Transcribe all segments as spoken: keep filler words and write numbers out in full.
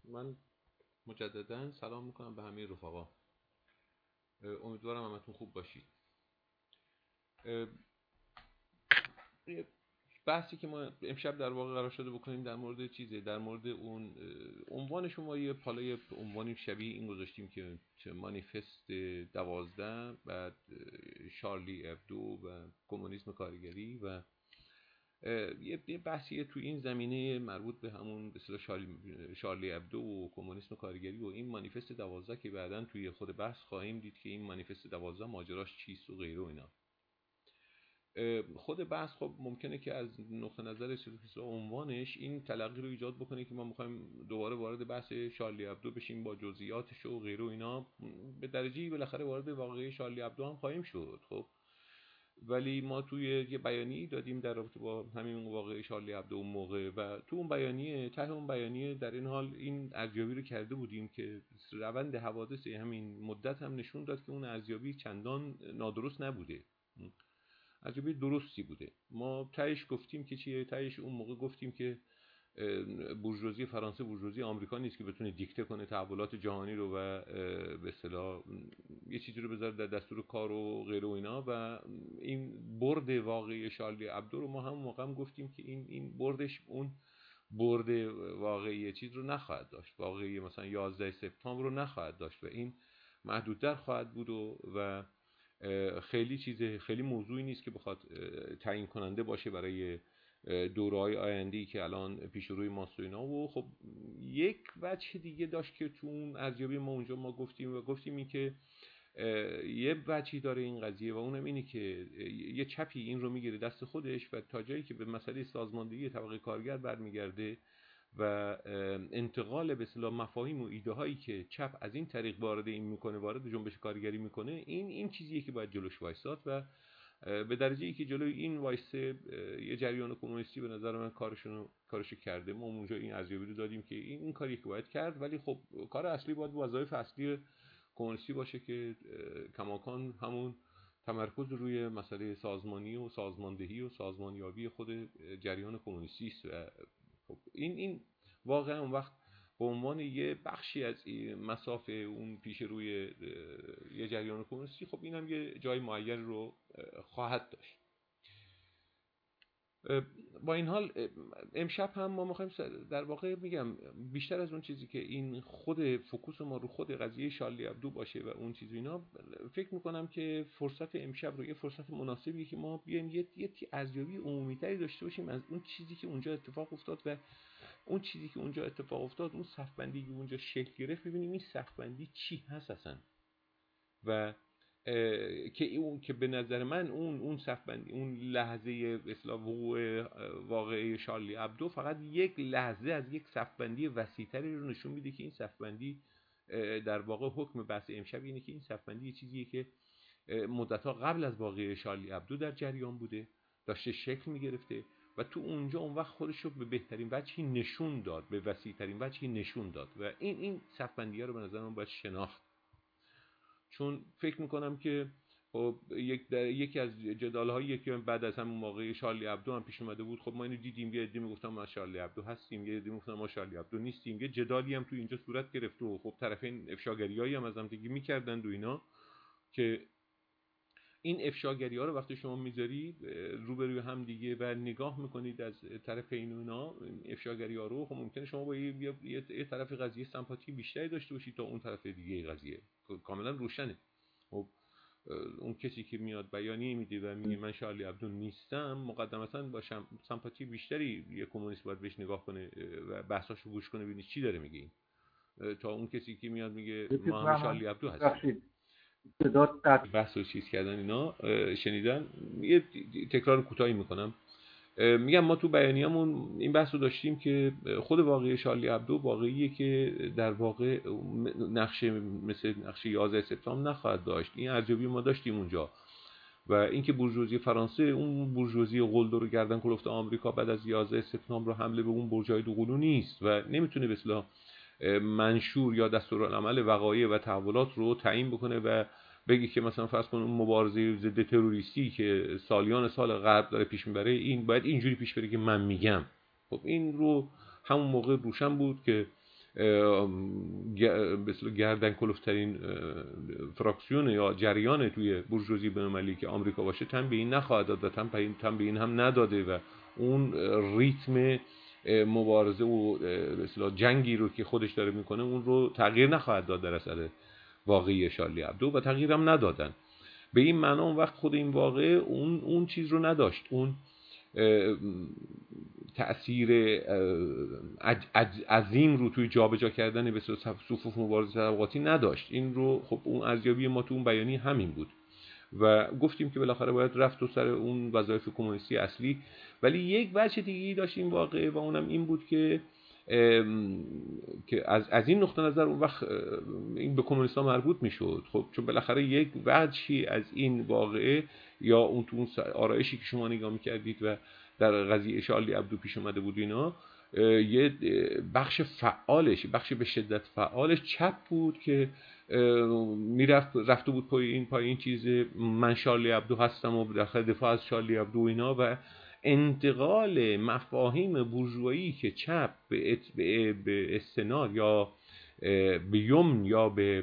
من مجددا سلام میکنم به همه رفقا. امیدوارم همتون خوب باشید. یه بحثی که ما امشب در واقع قرار شده بکنیم در مورد چیزه، در مورد اون عنوان شما یه پالای عنوانی شبیه این گذاشتیم که مانیفست دوازده، بعد شارلی ابدو و کمونیسم کارگری و یه بحثیه تو این زمینه مربوط به همون به اصطلاح شارلی, شارلی ابدو و کمونیسم کارگری و این مانیفست دوازده که بعداً توی خود بحث خواهیم دید که این مانیفست دوازده ماجراش چیست و غیره و اینا. خود بحث خب ممکنه که از نقطه نظر عنوانش این تلقی رو ایجاد بکنه که ما میخوایم دوباره وارد بحث شارلی ابدو بشیم با جزئیاتش و غیره و اینا. به درجه‌ای بالاخره وارد واقعه شارلی ابدو هم خواهیم شد. خب ولی ما توی یه بیانیه دادیم در رابطه با همین واقعه شارلی ابدو اون موقع و تو اون بیانیه ته اون بیانیه در این حال این ارزیابی رو کرده بودیم که روند حوادث همین مدت هم نشون داد که اون ارزیابی چندان نادرست نبوده، ارزیابی درستی بوده. ما تهش گفتیم که چیه؟ تهش اون موقع گفتیم که بورژوازی فرانسه بورژوازی آمریکا نیست که بتونه دیکته کنه تحولات جهانی رو و به اصطلاح یه چیزی رو بذاره در دستور کار و غیره و اینا. و این برد واقعی شارلی ابدو رو ما هم موقع هم گفتیم که این این بردش اون برد واقعی چیز رو نخواهد داشت، واقعی مثلا یازده سپتامبر رو نخواهد داشت و این محدودتر خواهد بود و, و خیلی چیز خیلی موضوعی نیست که بخواد تعیین کننده باشه برای دوره‌های آینده‌ای که الان پیش روی ماست و اینا. و خب یک وجه دیگه داشت که تو اون ارزیابی ما اونجا ما گفتیم و گفتیم این که یه وجهی داره این قضیه و اونم اینه که یه چپی این رو میگیره دست خودش و تا جایی که به مسئله سازماندهی طبقه کارگر برمیگرده و انتقال به اصطلاح مفاهیم و ایده هایی که چپ از این طریق وارد این میکنه، وارد جنبش کارگری میکنه، این این چیزیه که باید جلوش وایساد و به درجه‌ای که جلوی این وایسه یه جریان کمونیستی به نظر من کارشونو کارشو کرده. ما اونجا این ارزیابی رو دادیم که این این کاری که باید کرد، ولی خب کار اصلی باید وظایف اصلی کمونیستی باشه که کماکان همون تمرکز روی مسئله سازمانی و سازماندهی و سازمانیابی خود جریان کمونیستی است. و خب این این واقعا اون وقت به عنوان یه بخشی از مسافه اون پیش روی یه جریان کمونیستی خب اینم یه جای معین رو خواهد داشت. با این حال امشب هم ما میخوایم در واقع میگم بیشتر از اون چیزی که این خود فوکوس ما رو خود قضیه شارلی ابدو باشه و اون چیز اینا، فکر میکنم که فرصت امشب رو یه فرصت مناسبیه که ما بیایم یه یه ارزیابی عمومی‌تری داشته باشیم از اون چیزی که اونجا اتفاق افتاد و اون چیزی که اونجا اتفاق افتاد، اون صف‌بندی که اونجا شکل گرفت، ببینیم این صف‌بندی چی هست اصلا و که اون که به نظر من اون اون صف‌بندی اون لحظه اصلاح وقوع واقعه شارلی ابدو فقط یک لحظه از یک صف‌بندی وسیع‌تری رو نشون میده که این صف‌بندی در واقع حکم بحث امشب اینه که این صف‌بندی چیزیه که مدت‌ها قبل از واقعه شارلی ابدو در جریان بوده، داشته شکل میگرفته و تو اونجا اون وقت خودش رو به بهترین وجهی نشون داد، به وسیع‌ترین وجهی نشون داد و این این صف‌بندی‌ها رو به نظر من باید شناخت. چون فکر میکنم که خب یک یکی از جدال‌هایی که بعد از همون موقع شارلی ابدو هم پیش اومده بود، خب ما اینو دیدیم، یه عده میگفتن ما شارلی ابدو هستیم، یه عده میگفتن ما شارلی ابدو نیستیم، یه جدالی هم تو اینجا صورت گرفت و خب طرفین افشاگریایی هم از هم دیگه میکردن و اینا که این افشاگری‌ها رو وقتی شما میذارید روبروی هم دیگه و نگاه میکنید از طرف این اونا افشاگری‌ها رو، خب ممکنه شما با یه, یه،, یه طرف قضیه سمپاتی بیشتری داشته باشید تا اون طرف دیگه قضیه، کاملا روشنه. خب اون کسی که میاد بیانیه میده و میگه من شارلی ابدو نیستم، مقدمتا با سمپاتی بیشتری یه کمونیست باید بهش نگاه کنه و بحثاشو گوش کنه ببینه چی داره میگه این، تا اون کسی که میاد میگه ما هم شارلی ابدو هستیم. بحث و چیز کردن اینا شنیدن. یه تکرار کوتاهی میکنم. میگم ما تو بیانیه‌مون این بحث رو داشتیم که خود واقعه شارلی ابدو واقعیه که در واقع نقشه مثل نقشه یازده سپتامبر نخواهد داشت. این ارزیابی ما داشتیم اونجا و اینکه بورژوازی فرانسه اون بورژوازی قلدر و گردن کلفت آمریکا بعد از یازده سپتامبر حمله به اون برج‌های دوقلو نیست و نمیتونه به اصطلاح منشور یا دستورالعمل وقایع و تحولات رو تعیین بکنه و بگی که مثلا فرض کن اون مبارزه ضد تروریستی که سالیان سال غرب داره پیش میبره این باید اینجوری پیش بره که من میگم. خب این رو همون موقع روشن بود که به اصطلاح گردن کلفترین فراکسیون یا جریان توی بورژوازی بین‌المللی که آمریکا باشه تن به این نخواهد داد و تن به این تن به این هم نداده و اون ریتم مبارزه و به اصطلاح جنگی رو که خودش داره میکنه اون رو تغییر نخواهد داد در اثر واقعی شارلی ابدو و تغییر هم ندادن. به این معنا اون وقت خود این واقعه اون اون چیز رو نداشت، اون تأثیر عظیم رو توی جابجا کردن به صفوف مبارزه طبقاتی نداشت. این رو خب اون ارزیابی ما تو اون بیانیه همین بود و گفتیم که بالاخره باید رفت و سر اون وظایف کمونیستی اصلی. ولی یک وجه دیگه‌ای داشت این واقعه و اونم این بود که که از از این نقطه نظر اون وقت این به کمونیست‌ها مربوط میشد. خب چون بالاخره یک وجهی از این واقعه یا اون تو اون آرایشی که شما نگاه می‌کردید و در قضیه شارلی ابدو پیش اومده بود اینا، یه بخش فعالش، بخش به شدت فعالش چپ بود که میرفت رفته بود پای این پای این چیز من شارلی ابدو هستم و داخل دفاع از شارلی ابدو اینا و انتقال مفاهیم بورژوایی که چپ به به استناد یا به یمن یا به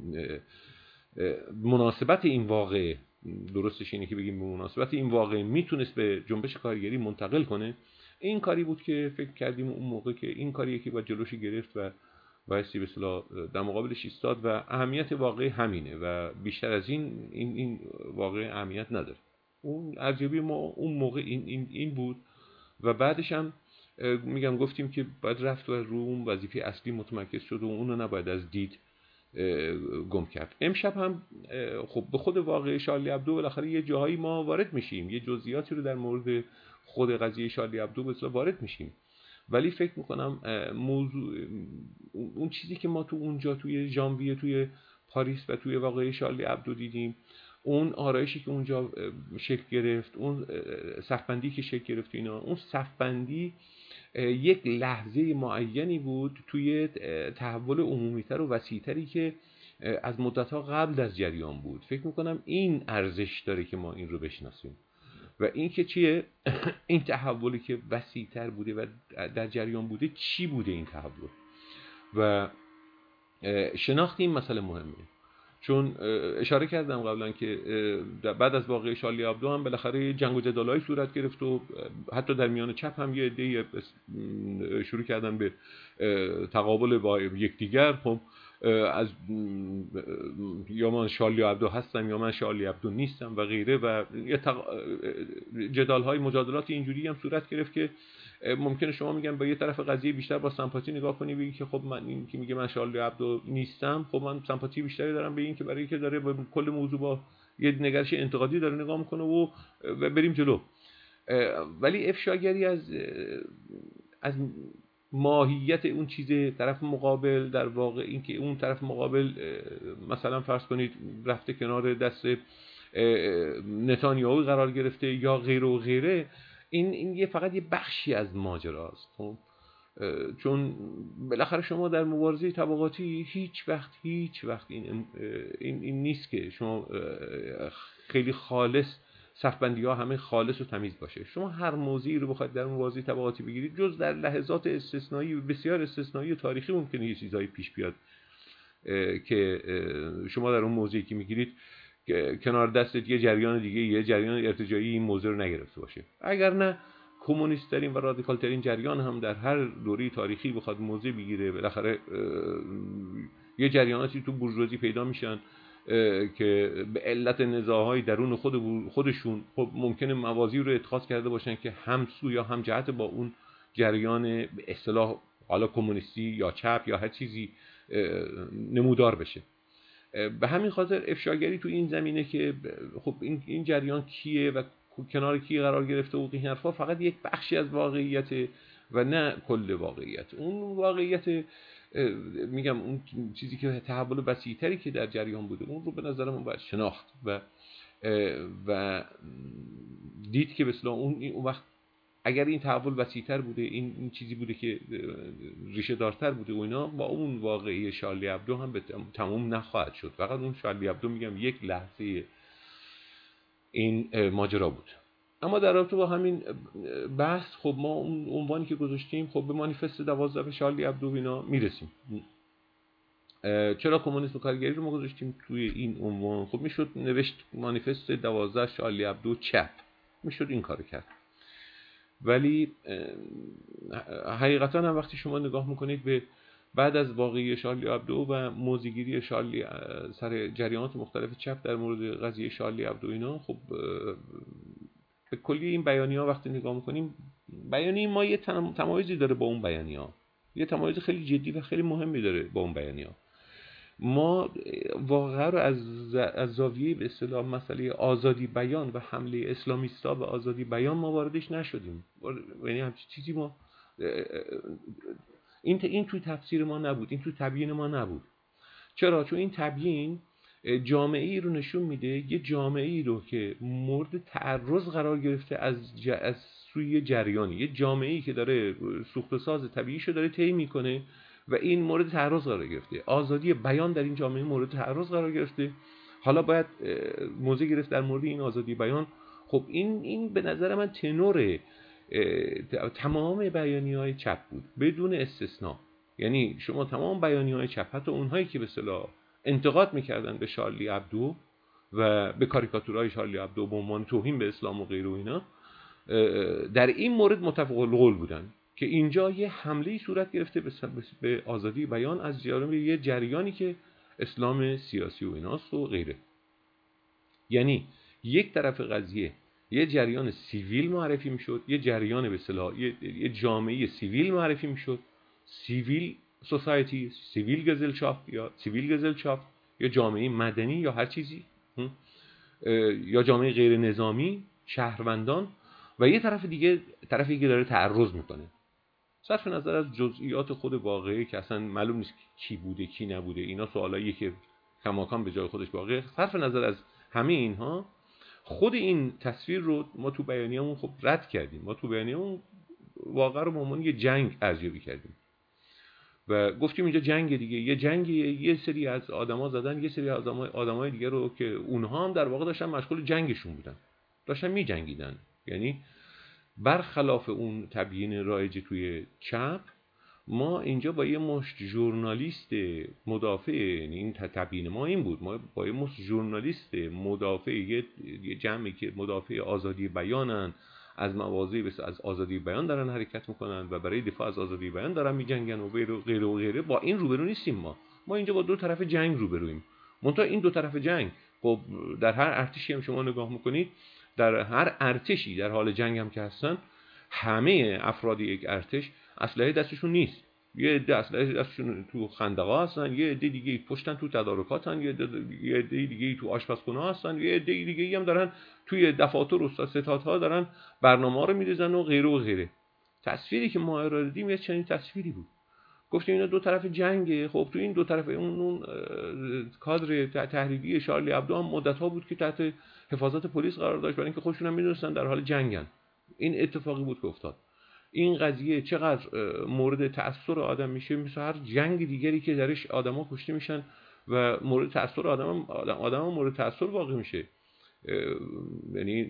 مناسبت این واقع، درستش اینه که بگیم به مناسبت این واقع میتونست به جنبش کارگری منتقل کنه. این کاری بود که فکر کردیم اون موقع که این کاریه که باید جلوش گرفت و بایستی به اصطلاح در مقابلش ایستاد و اهمیت واقعی همینه و بیشتر از این این این واقع اهمیت نداره. اون ارزیابی ما اون موقع این این این بود و بعدش هم میگم گفتیم که باید رفت و رو اون وظیفه اصلی متمرکز شد و اون رو نباید از دید گم کرد. امشب هم خب به خود واقعه شارلی ابدو بالاخره یه جاهایی ما وارد میشیم، یه جزئیاتی رو در مورد خود قضیه شارلی ابدو به اصطلاح وارد میشیم، ولی فکر میکنم موضوع اون چیزی که ما تو اونجا توی ژانویه توی پاریس و توی واقعه شارلی ابدو دیدیم، اون آرایشی که اونجا شکل گرفت، اون صفبندی که شکل گرفت اینا، اون صفبندی یک لحظه معینی بود توی تحول عمومی‌تر و وسیع‌تری که از مدت‌ها قبل از جریان بود. فکر می‌کنم این ارزش داره که ما این رو بشناسیم و این که چیه این تحولی که وسیع‌تر بوده و در جریان بوده چی بوده این تحول و شناخت این مسئله مهمه. چون اشاره کردم قبلا که بعد از واقعه شارلی ابدو هم بالاخره جنگ و جدالایی صورت گرفت و حتی در میان چپ هم یه عده‌ای شروع کردن به تقابل با یکدیگر. خب از یا من شارلی ابدو هستم یا من شارلی ابدو نیستم و غیره و یه تق... جدال‌های مجادلات اینجوری هم صورت گرفت که ممکنه شما میگن با یه طرف قضیه بیشتر با سمپاتی نگاه کنی، بگی که خب من این که میگه من شارلی ابدو نیستم، خب من سمپاتی بیشتری دارم به این که برای اینکه داره با کل موضوع با یه نگرش انتقادی داره نگاه میکنه و بریم جلو. ولی افشاگری از از ماهیت اون چیز طرف مقابل در واقع این که اون طرف مقابل مثلا فرض کنید رفته کنار دست نتانیاهو قرار گرفته یا غیره و غیره، این این یه فقط یه بخشی از ماجراست. خب چون بالاخره شما در مبارزه طبقاتی هیچ وقت هیچ وقت این این, این نیست که شما خیلی خالص صفبندی‌ها همه خالص و تمیز باشه. شما هر موضوعی رو بخواید در مبارزه طبقاتی بگیرید، جز در لحظات استثنایی بسیار استثنایی و تاریخی ممکنه یه چیزایی پیش بیاد که شما در اون موضوعی که میگیرید کنار دستت یه جریان دیگه، یه جریان ارتجاعی این موضوع رو نگرفته باشه. اگر نه کمونیست ترین و رادیکال ترین جریان هم در هر دوره تاریخی بخواد موضوع بگیره، بالاخره یه جریاناتی تو بورژوازی پیدا میشن که به علت نزاع‌های درون خود خودشون خب ممکنه موازی رو اتخاذ کرده باشن که همسو یا هم جهت با اون جریان به اصطلاح حالا کمونیستی یا چپ یا هر چیزی نمودار بشه. به همین خاطر افشاگری تو این زمینه که خب این این جریان کیه و کنار کی قرار گرفته و این حرفا فقط یک بخشی از واقعیت و نه کل واقعیت. اون واقعیت میگم اون چیزی که تحول وسیع‌تری که در جریان بوده اون رو به نظر من باید شناخت و و دید که به اصطلاح اون اون وقت اگر این تحول وسیع‌تر بوده، این این چیزی بوده که ریشه دارتر بوده و اینا، با اون واقعی شارلی ابدو هم به تمام نخواهد شد. فقط اون شارلی ابدو میگم یک لحظه این ماجرا بود. اما در رابطه با همین بحث خب ما اون عنوانی که گذاشتیم خب به مانیفست دوازده شارلی ابدو اینا میرسیم. چرا کمونیسم و کارگری رو ما گذاشتیم توی این عنوان؟ خب میشد نوشت مانیفست دوازده شارلی ابدو چپ، میشد این کارو کرد. ولی حقیقتا هم وقتی شما نگاه میکنید به بعد از واقعی شارلی ابدو و موضع‌گیری شارلی سر جریانات مختلف چپ در مورد قضیه شارلی ابدو اینا، خب به کلی این بیانیه‌ها وقتی نگاه میکنیم، بیانیه ما یه تمایزی داره با اون بیانیه‌ها، یه تمایز خیلی جدی و خیلی مهمی داره با اون بیانیه‌ها. ما واقعا رو از از زاویه به اصطلاح مسئله آزادی بیان و حمله اسلامیستا به آزادی بیان ما واردش نشدیم. یعنی همچین چیزی ما این این توی تفسیر ما نبود، این توی تبیین ما نبود. چرا؟ چون این تبیین جامعه‌ای رو نشون میده، یه جامعه‌ای رو که مورد تعرض قرار گرفته از ج... از سوی جریانی، یه جامعه‌ای که داره سوخت و ساز طبیعیشو داره طی میکنه و این مورد تعرض قرار گرفته. آزادی بیان در این جامعه مورد تعرض قرار گرفته. حالا باید موضع گرفت در مورد این آزادی بیان. خب این این به نظر من تنور تمام بیانیه‌های چپ بود بدون استثنا. یعنی شما تمام بیانیه‌های چپ، حتی اونهایی که به اصطلاح انتقاد میکردن به شارلی ابدو و به کاریکاتورهای شارلی ابدو به عنوان توهین به اسلام و غیره و اینا، در این مورد متفق القول بودن که اینجا یه حمله صورت گرفته به آزادی بیان از جانب یه جریانی که اسلام سیاسی و ایناست و غیره. یعنی یک طرف قضیه یه جریان سیویل معرفی میشد، یه جریان به اصطلاح یه جامعه سیویل معرفی میشد، سیویل سوسایتی، سیویل گزلشافت یا سیویل گزلشافت، یا جامعه مدنی یا هر چیزی، یا جامعه غیر نظامی، شهروندان، و یه طرف دیگه طرفی که داره تعرض میکنه. صرف نظر از جزئیات خود واقعی که اصلا معلوم نیست کی بوده کی نبوده، اینا سوالاییه که کماکان به جای خودش واقعه. صرف نظر از همه اینها، خود این تصویر رو ما تو بیانیه‌مون خب رد کردیم. ما تو بیانیه‌مون واقعا رو به عنوان یه جنگ ارزیابی کردیم و گفتیم اینجا جنگ دیگه، یه جنگی، یه سری از آدما زدن یه سری از آدمای دیگه رو که اونها هم در واقع داشتن مشغول جنگشون بودن، داشتن می‌جنگیدن. یعنی برخلاف اون تبیین رایج توی چپ، ما اینجا با یه مشت ژورنالیست مدافع، یعنی این تبیین ما این بود، ما با یه مشت ژورنالیست مدافع، یه جمعی که مدافع آزادی بیانن، از مواضعی مثل از آزادی بیان دارن حرکت میکنن و برای دفاع از آزادی بیان دارن میجنگن و غیره و غیره و غیره، با این روبرو نیستیم. ما ما اینجا با دو طرف جنگ روبرویم. منتها این دو طرف جنگ خب در هر ارتشی هم شما نگاه میکنید، در هر ارتشی در حال جنگ هم که هستن، همه افراد یک ارتش اسلحه دستشون نیست. یه عده اسلحه دستشون تو خندق‌ها هستن، یه عده دیگه پشتن تو تدارکاتن، یه عده دیگه تو آشپزخونه هستن، یه عده دیگه هم دارن توی دفاتر و ستادها دارن برنامه‌ها رو می‌ریزن و غیره و غیره. تصویری که ما ارائه دادیم یه چنین تصویری بود. گفتیم اینا دو طرف جنگه. خب تو این دو طرف اون اون کادر تحریری شارلی ابدو هم مدت‌ها بود که تحت حفاظت پلیس قرار داشت، برای اینکه خودشون هم می‌دونستن در حال جنگن. این اتفاقی بود که افتاد. این قضیه چقدر مورد تأثیر آدم میشه، مثل هر جنگ دیگری که درش آدما کشته میشن و مورد تأثیر آدم آدم مورد تأثیر واقع میشه. یعنی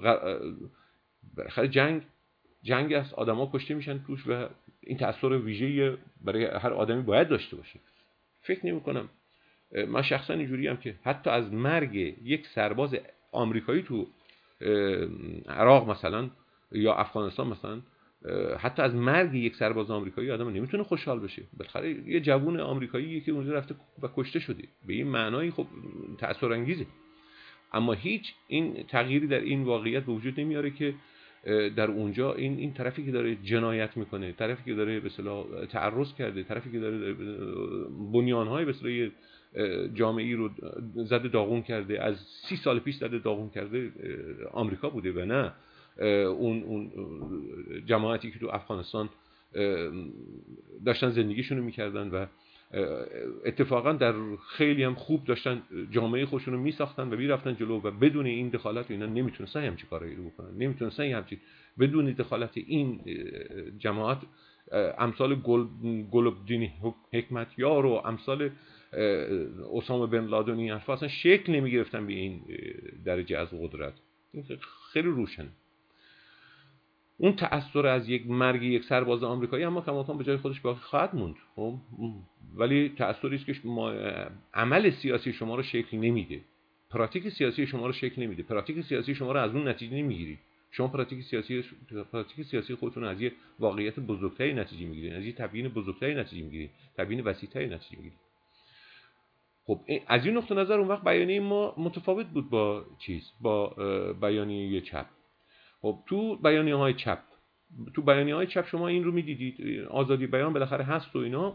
بالاخره جنگ جنگ است، آدما کشته میشن توش و این تأثیر ویژه‌ای برای هر آدمی باید داشته باشه. فکر نمی‌کنم، من شخصا اینجوری ام که حتی از مرگ یک سرباز آمریکایی تو عراق مثلا یا افغانستان مثلا، حتی از مرگ یک سرباز آمریکایی آدم نمیتونه خوشحال بشه. بالاخره یه جوون آمریکایی که اونجا رفته و کشته شده، به این معنای خب تأثیر انگیزه. اما هیچ این تغییری در این واقعیت به وجود نمیاره که در اونجا این این طرفی که داره جنایت میکنه، طرفی که داره به اصطلاح تعرض کرده، طرفی که داره بنیانهای به اصطلاح جامعه‌ای رو زده داغون کرده، از سی سال پیش زده داغون کرده، آمریکا بوده و نه اون اون جماعتی که تو افغانستان داشتن زندگیشون رو میکردن و اتفاقا در خیلی هم خوب داشتن جامعه خودشون رو میساختن و میرفتن جلو و بدون این دخالت اینا نمیتونستن همچین کارایی رو بکنن، نمیتونستن همچین بدون دخالت این جماعت امثال گل گل‌الدین حکمتیار و امثال اسامه بن لادن اصلا شکل نمیگرفتن به این درجه از قدرت. این خیلی روشنه. اون تأثیر از یک مرگ یک سرباز آمریکایی اما کماکان به جای خودش باقی خواهد موند، ولی تأثیری است که شما عمل سیاسی شما رو شکل نمیده، پراتیک سیاسی شما رو شکل نمیده، پراتیک سیاسی شما رو از اون نتیجه نمیگیرید. شما پراتیک سیاسی پراتیک سیاسی خودتون از یه واقعیت بزرگتری نتیجه میگیرید، از یه تبیین بزرگتری نتیجه میگیرید، تبیین وسیع‌تری نتیجه میگیرید. خب از این نقطه نظر اون وقت بیانیه ما متفاوت بود با چیز با بیانیه چپ. خب تو بیانیه‌های چپ تو بیانیه‌های چپ شما این رو می‌دیدید آزادی بیان بالاخره هست و اینا.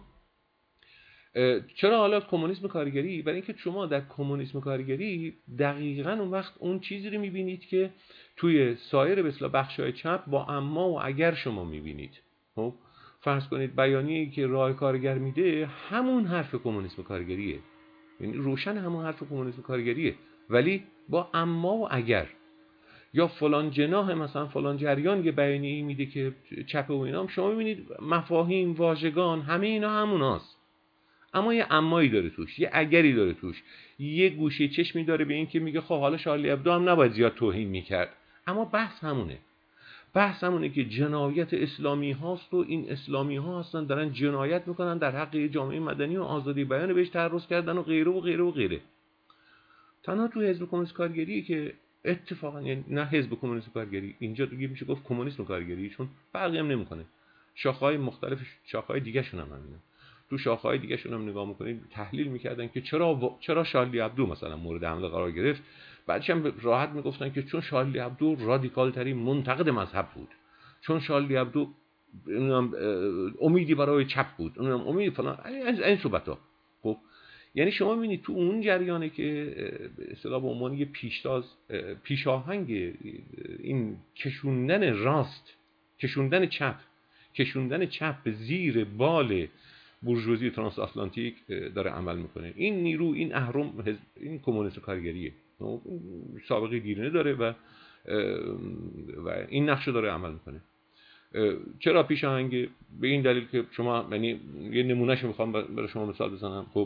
چرا حالا کمونیسم کارگری؟ برای اینکه شما در کمونیسم کارگری دقیقاً اون وقت اون چیزی رو می‌بینید که توی سایر به اصطلاح بخش‌های چپ با اما و اگر شما می‌بینید. خب فرض کنید بیانیه‌ای که راه کارگر میده همون حرف کمونیسم کارگریه، یعنی روشن همون حرف کمونیسم کارگریه، ولی با اما و اگر. یا فلان جناح مثلا فلان جریان یه بیانیه‌ای میده که چپ و اینا، شما می‌بینید مفاهیم، واژگان، همه اینا هموناست، اما یه امایی داره توش، یه اگری داره توش، یه گوشه چشمی داره به این که میگه خب حالا شارلی ابدو هم نباید زیاد توهین میکرد، اما بحث همونه. بحث همونه که جنایت اسلامی هاست و این اسلامی ها هستن دارن جنایت میکنن در حق جامعه مدنی و آزادی بیان بهش تعرض کردن و غیره و غیره و غیره. تنها تو حزب کمونیست کارگری که اتفاقا، یعنی نه حزب کمونیست کارگری، اینجا دیگه میشه گفت کمونیسم کارگری، چون فرقی هم نمیکنه، شاخه‌های مختلف شاخه‌های دیگه شون هم همینه. تو شاخه‌های دیگه شون هم نگاه میکنید تحلیل میکردن که چرا و... چرا شارلی ابدو مثلا مورد حمله قرار گرفت. بعدش هم راحت میگفتن که چون شارلی ابدو رادیکال ترین منتقد مذهب بود، چون شارلی ابدو امیدی برای چپ بود، اونم امید فلان، این صحبت‌ها. خب یعنی شما می‌بینید تو اون جریانه که به اصطلاح به عنوان یه پیشتاز پیشاهنگ این کشوندن راست، کشوندن چپ کشوندن چپ به زیر بال بورژوازی ترانس آتلانتیک داره عمل میکنه. این نیرو، این اهرم، این کمونیسم کارگریه، سابقه دیرینه داره و و این نقشه داره عمل میکنه. چرا پیشاهنگ؟ به این دلیل که شما، یعنی یه نمونهشو میخوام برای شما مثال بزنم. خب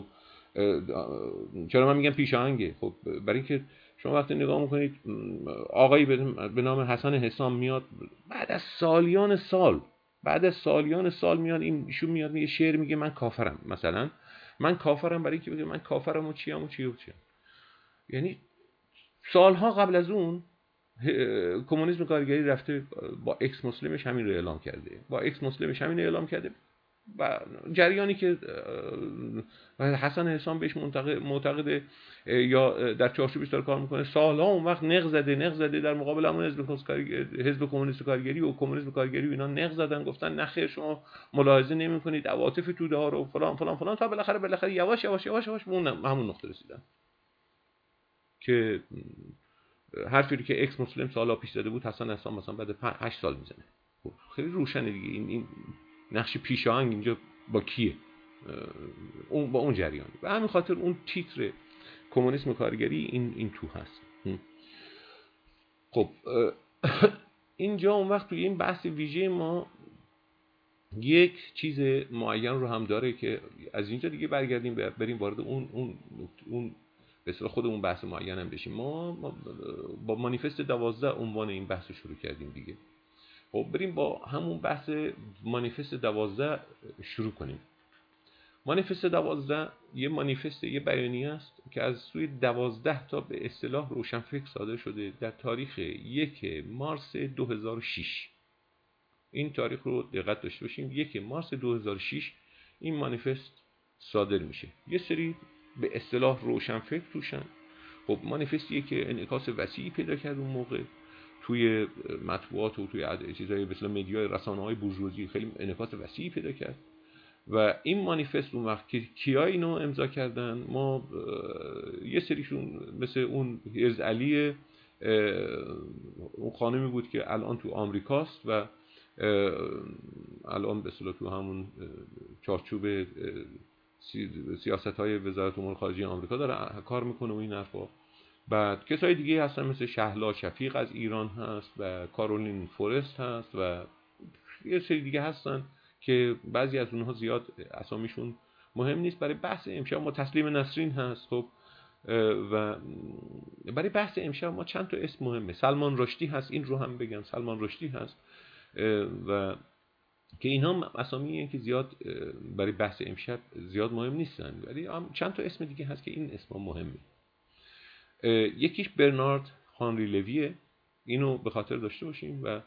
چرا من میگم پیشاهنگه؟ خب برای اینکه شما وقتی نگاه میکنید آقایی به نام حسن حسام میاد بعد از سالیان سال بعد از سالیان سال میاد این ایشون میاد میگه شعر میگه من کافرم، مثلا من کافرم، برای اینکه بگه من کافرم و چیم و چی و چی. یعنی سالها قبل از اون کمونیسم کارگری رفته با اکس مسلمش همین رو اعلام کرده با اکس مسلمش همین رو اعلام کرده و جریانی که حسن حسام بهش معتقده یا در چارچوبش داره کار میکنه سالها اون وقت نق زده نق زده در مقابل همون حزب حزب کمونیست کارگری و کمونیسم کارگری و اینا نق زدن، گفتن نه خیر شما ملاحظه نمیکنید عواطف توده ها رو فلان فلان فلان، تا بالاخره بالاخره یواش یواش یواش یواش به همون نقطه رسیدن که حرفی رو که اکس مسلم سالا پیش زده بود حسن حسام مثلا بعد هشت سال میزنه. خب خیلی روشنه دیگه این این نقش پیشاهنگ اینجا با کیه؟ اون با اون جریان. به همین خاطر اون تیتر کمونیسم کارگری این این تو هست. خب اینجا اون وقت توی این بحث ویژه ما یک چیز معین رو هم داره که از اینجا دیگه برگردیم بریم وارد اون اون اون به اصطلاح خودمون بحث معین هم بشیم. ما, ما با مانیفست دوازده عنوان این بحث رو شروع کردیم دیگه. خب بریم با همون بحث مانیفست دوازده شروع کنیم. مانیفست دوازده یه مانیفست، یه بیانیه است که از سوی دوازده تا به اصطلاح روشنفکر صادر شده در تاریخ یک مارس دو هزار و شش. این تاریخ رو دقت داشته باشیم، یک مارس دو هزار و شش این مانیفست صادر میشه. یه سری به اصطلاح روشنفکر توشن. خب مانیفستیه که انعکاس وسیعی پیدا کرد اون موقع توی مطبوعات و توی چیزای به اصطلاح مدیای رسانه‌های بورژوازی خیلی انعکاس وسیعی پیدا کرد. و این مانیفست اون وقت که کیا اینو امضا کردن، ما یه سریشون مثل اون هرز علی، اون خانمی بود که الان تو آمریکاست و الان به اصطلاح تو همون چارچوب سیاست‌های وزارت امور خارجه آمریکا داره کار میکنه و این حرفا. بعد کسای دیگه هستن مثل شهلا شفیق از ایران هست و کارولین فورست هست و یه سری دیگه هستن که بعضی از اونها زیاد اسامیشون مهم نیست. برای بحث امشب ما تسلیم نسرین هست. خب و برای بحث امشب ما چند تا اسم مهمه. سلمان رشدی هست، این رو هم بگم، سلمان رشدی هست و که اینها اسامیه که زیاد برای بحث امشب زیاد مهم نیستن، ولی چند تا اسم دیگه هست که این اسم مهمه. یکیش برنارد هانری لویه، اینو به خاطر داشته باشیم، و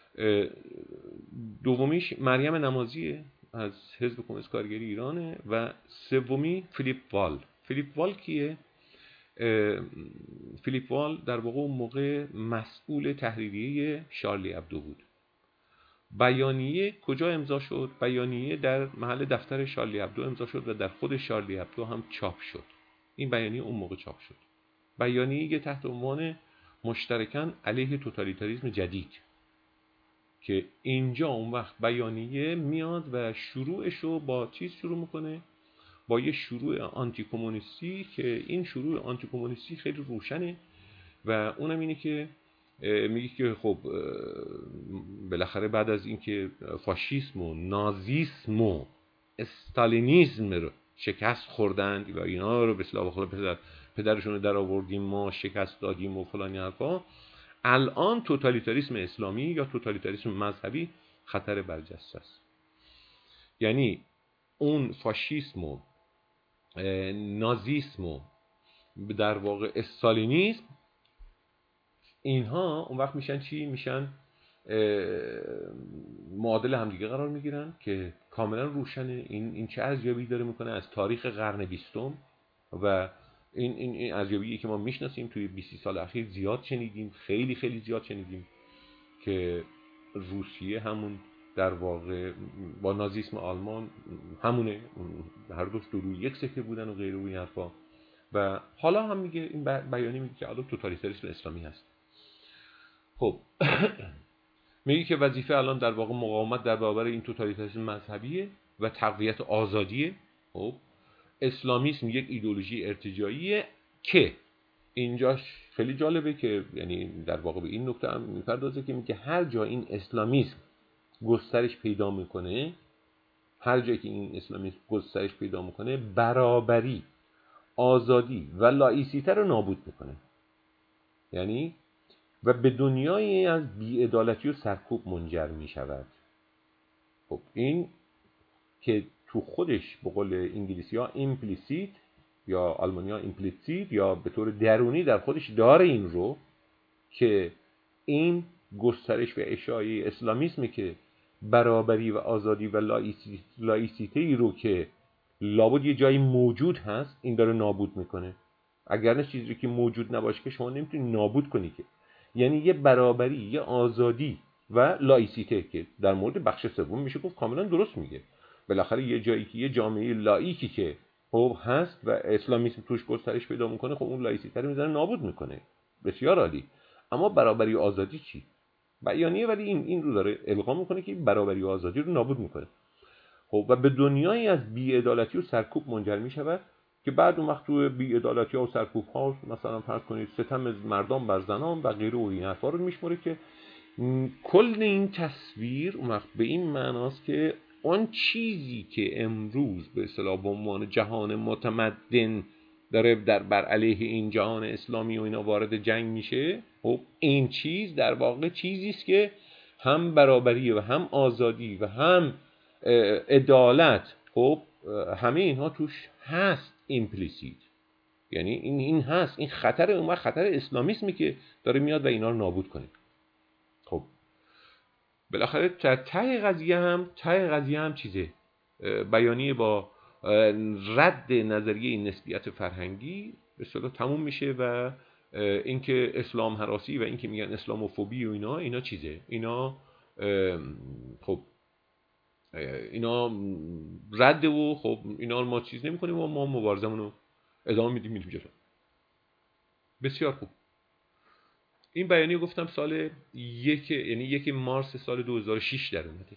دومیش مریم نمازیه از حزب کمونیست کارگری ایرانه، و سومی فیلیپ وال. فیلیپ وال کیه؟ فیلیپ وال در واقع اون موقع مسئول تحریریه شارلی ابدو بود. بیانیه کجا امضا شد؟ بیانیه در محل دفتر شارلی ابدو امضا شد و در خود شارلی ابدو هم چاپ شد. این بیانیه اون موقع چاپ شد. بیانیه تحت عنوان مشترکاً علیه توتالیتاریسم جدید، که اینجا اون وقت بیانیه میاد و شروعش رو با چیز شروع میکنه، با یه شروع آنتی کمونیستی، که این شروع آنتی کمونیستی خیلی روشنه و اونم اینه که میگه که خب بالاخره بعد از اینکه فاشیسم و نازیسم و استالینیسم رو شکست خوردند و اینا رو به اصطلاح خود پدر پدرشون رو در آوردیم، ما شکست دادیم و فلانی حرفا، الان توتالیتاریسم اسلامی یا توتالیتاریسم مذهبی خطر برجسته است. یعنی اون فاشیسم و نازیسم و در واقع استالینیسم، اینها اون وقت میشن چی؟ میشن معادل همدیگه قرار میگیرن که کاملا روشنه این این چه ارزیابی داره میکنه از تاریخ قرن بیستم، و این این این ارزیابی که ما میشناسیم توی بیست سال اخیر زیاد شنیدیم، خیلی خیلی زیاد شنیدیم، که روسیه همون در واقع با نازیسم آلمان همونه، هر دوش دو روی یک سکه بودن و غیره و این حرفا. و حالا هم میگه این بیانیه میگه که الان توتالیتاریسم اسلامی هست. خب میگه که وظیفه الان در واقع مقاومت در برابر این توتالیتاریسم مذهبیه و تقویت آزادیه. خب اسلامیسم یک ایدئولوژی ارتجاعیه که اینجاش خیلی جالبه که یعنی در واقع به این نکته هم میپردازه که میگه هر جا این اسلامیسم گسترش پیدا میکنه، هر جایی که این اسلامیسم گسترش پیدا میکنه، برابری، آزادی و لایسیته رو نابود میکنه. یعنی و به دنیایی از بی‌عدالتی و سرکوب منجر میشود. خب این که تو خودش به قول انگلیسی ها ایمپلیسیت یا آلمانی ها ایمپلیسیت یا به طور درونی در خودش داره این رو که این گسترش و اشاعه اسلامیسمی که برابری و آزادی و لایسیته ای رو که لابد یه جایی موجود هست این داره نابود میکنه. اگر نه چیزی که موجود نباشه که شما نمیتونی نابود کنی که. یعنی یه برابری، یه آزادی و لایسیته که در مورد بخش سوم میشه گفت کاملا درست میگه. بالاخره یه جایی که یه جامعه لاییکی که خب هست و اسلامیسم توش گسترش پیدا میکنه، خب اون لایسیته رو میذاره نابود میکنه. بسیار عالی. اما برابری و آزادی چی؟ بیانیه ولی این این رو داره القا میکنه که برابری و آزادی رو نابود میکنه. خب و به دنیایی از بی‌عدالتی و سرکوب منجر میشود که بعد اون وقت تو بی‌عدالتی ها و سرکوب ها مثلا فرض کنید ستم مردم بر زنان و غیره و این حرفا رو میشمره، که کل این تصویر اون وقت به این معناست که اون چیزی که امروز به اصطلاح به عنوان جهان متمدن داره در بر علیه این جهان اسلامی و اینا وارد جنگ میشه، خب این چیز در واقع چیزی است که هم برابری و هم آزادی و هم عدالت، خب همه اینها توش هست ایمپلیسیت. یعنی این این هست، این خطر اون وقت خطر اسلامیسمی که داره میاد و اینا رو نابود کنه. خب بالاخره ته قضیه هم ته قضیه هم چیزه، بیانیه با رد نظریه نسبیت فرهنگی به اصطلاح تموم میشه و اینکه اسلام هراسی و اینکه میگن اسلاموفوبی و اینا اینا چیزه، اینا خب اینا رد و خب اینا ما چیز نمی‌کنیم و ما مبارزمون رو ادامه میدیم میریم جلو. بسیار خوب. این بیانیه گفتم سال یک یعنی یک مارس سال دو هزار و شش در اومده.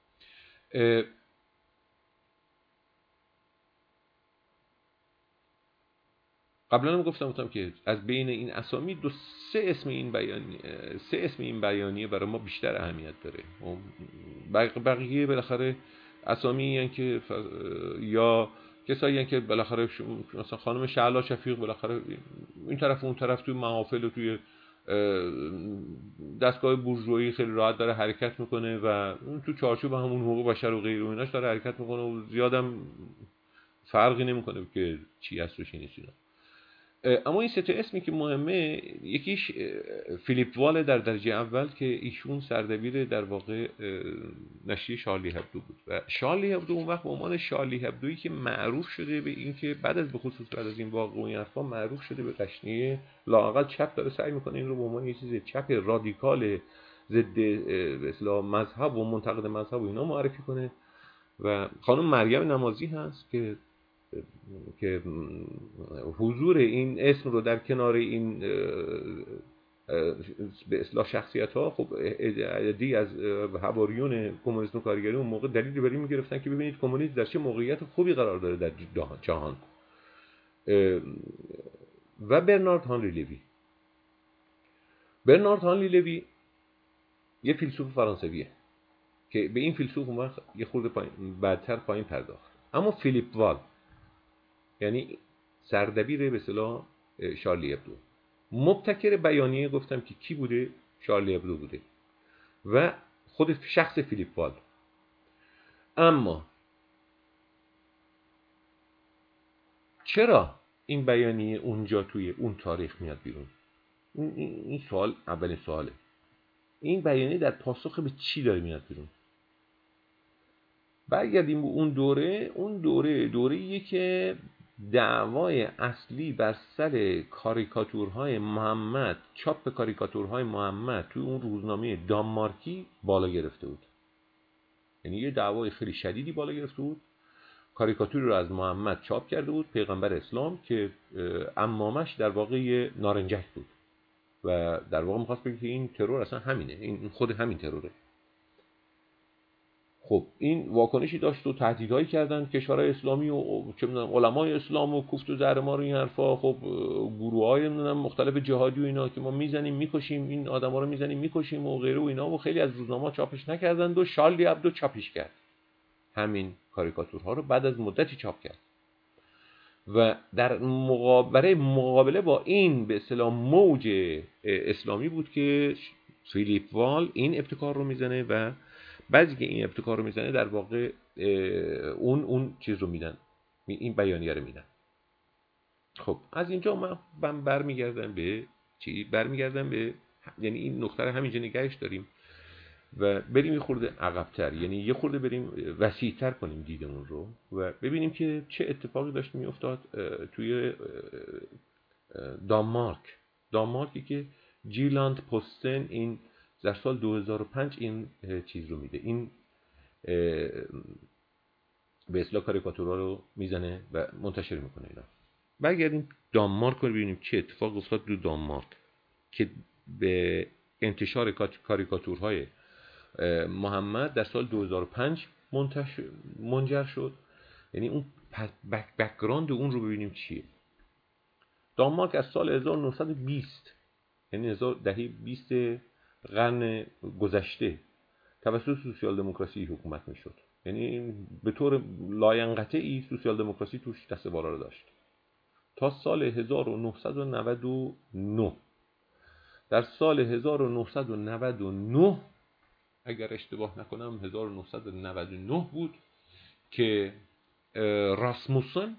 قبلا هم گفتم گفتم که از بین این اسامی دو سه اسم این بیانیه سه اسم این بیانیه برای ما بیشتر اهمیت داره. بقیه بالاخره اسامی هستن که یا کسایی هستن که بالاخره مثلا خانم شعلا شفیق بالاخره این طرف و اون طرف توی محافل و توی دستگاه بورژوایی خیلی راحت داره حرکت میکنه و تو چارچوب همون حقوق بشر و غیره و ایناش داره حرکت میکنه و زیادم فرقی نمیکنه که چی هست و چی نیست اینا. اما این سه تا اسمی که مهمه، یکیش فیلیپ واله در درجه اول که ایشون سردبیر در واقع نشریه شارلی هبدو بود و شارلی هبدو اون وقت به عنوان شارلی هبدویی که معروف شده به این که بعد از به خصوص بعد از این واقعه و این حرفا معروف شده به نشریه لااقل چپ داره سعی میکنه این رو به عنوان یه چیز چپ رادیکال ضد به اصطلاح مذهب و منتقد مذهب و اینا معرفی کنه. و خانم مریم نمازی هست که که حضور این اسم رو در کنار این به اصطلاح شخصیت ها، خب عددی از حواریون کمونیسم و کارگری اون موقع دلیلی برای این میگرفتن که ببینید کمونیسم در چه موقعیت خوبی قرار داره در جهان. و برنارد هانری لوی برنارد هانری لوی یه فیلسوف فرانسویه که به این فیلسوف اون وقت یه خورده پایین بعدتر پایین پرداخت. اما فیلیپ وال یعنی سردبیر به اصطلاح شارلی هبدو، مبتکر بیانیه گفتم که کی بوده؟ شارلی هبدو بوده و خود شخص فیلیپ وال. اما چرا این بیانیه اونجا توی اون تاریخ میاد بیرون؟ این, این سوال اولین سواله. این بیانیه در پاسخ به چی داره میاد بیرون؟ برگردیم به اون دوره. اون دوره دوره‌ایه که دعوای اصلی بر سر کاریکاتورهای محمد، چاپ کاریکاتورهای محمد توی اون روزنامه دانمارکی بالا گرفته بود. یعنی یه دعوای خیلی شدیدی بالا گرفته بود. کاریکاتوری رو از محمد چاپ کرده بود پیغمبر اسلام که عمامش در واقع نارنجک بود و در واقع می‌خواست بگه که این ترور اصلا همینه، این خود همین تروره. خب این واکنشی داشت و تهدیدهایی کردن کشورهای اسلامی و چه می‌دونم علمای اسلام و کوفت و زهرمار و این حرفا. خب گروه‌های مختلف جهادی و اینا که ما میزنیم میکشیم این آدما رو میزنیم میکشیم و غیره و اینا و خیلی از روزنامه‌ها چاپش نکردند و شارلی هبدو چاپش کرد. همین کاریکاتورها رو بعد از مدتی چاپ کرد و در مقابله مقابله با این به اصطلاح موج اسلامی بود که فیلیپ وال این ابتکار رو میزنه و بعضی که این ابتکار رو میزنه در واقع اون اون چیز رو میدن، این بیانیه رو میدن. خب از اینجا من برمیگردم به چی؟ برمیگردم به یعنی این نقطه رو همینجا نگهش داریم و بریم یه خورده عقب‌تر، یعنی یه خورده بریم وسیع‌تر کنیم دیدمون رو و ببینیم که چه اتفاقی داشت میافتاد توی دانمارک. دانمارکی که جیلاند پستن این در سال دو هزار و پنج این چیز رو میده، این به اصطلاح کاریکاتورها رو میزنه و منتشر میکنه. اینا برگردیم دانمارک رو ببینیم چه اتفاق افتاد تو دانمارک که به انتشار کاریکاتورهای محمد در سال دو هزار و پنج منجر شد. یعنی اون بک بک‌گراند اون رو ببینیم چیه. دانمارک از سال هزار و نهصد و بیست یعنی دهه بیست قرن گذشته توسط سوسیال دموکراسی حکومت میشد. یعنی به طور لاینقطعی سوسیال دموکراسی توش دست بالا رو داشت تا سال هزار و نهصد و نود و نه. در سال هزار و نهصد و نود و نه اگر اشتباه نکنم هزار و نهصد و نود و نه بود که راسموسن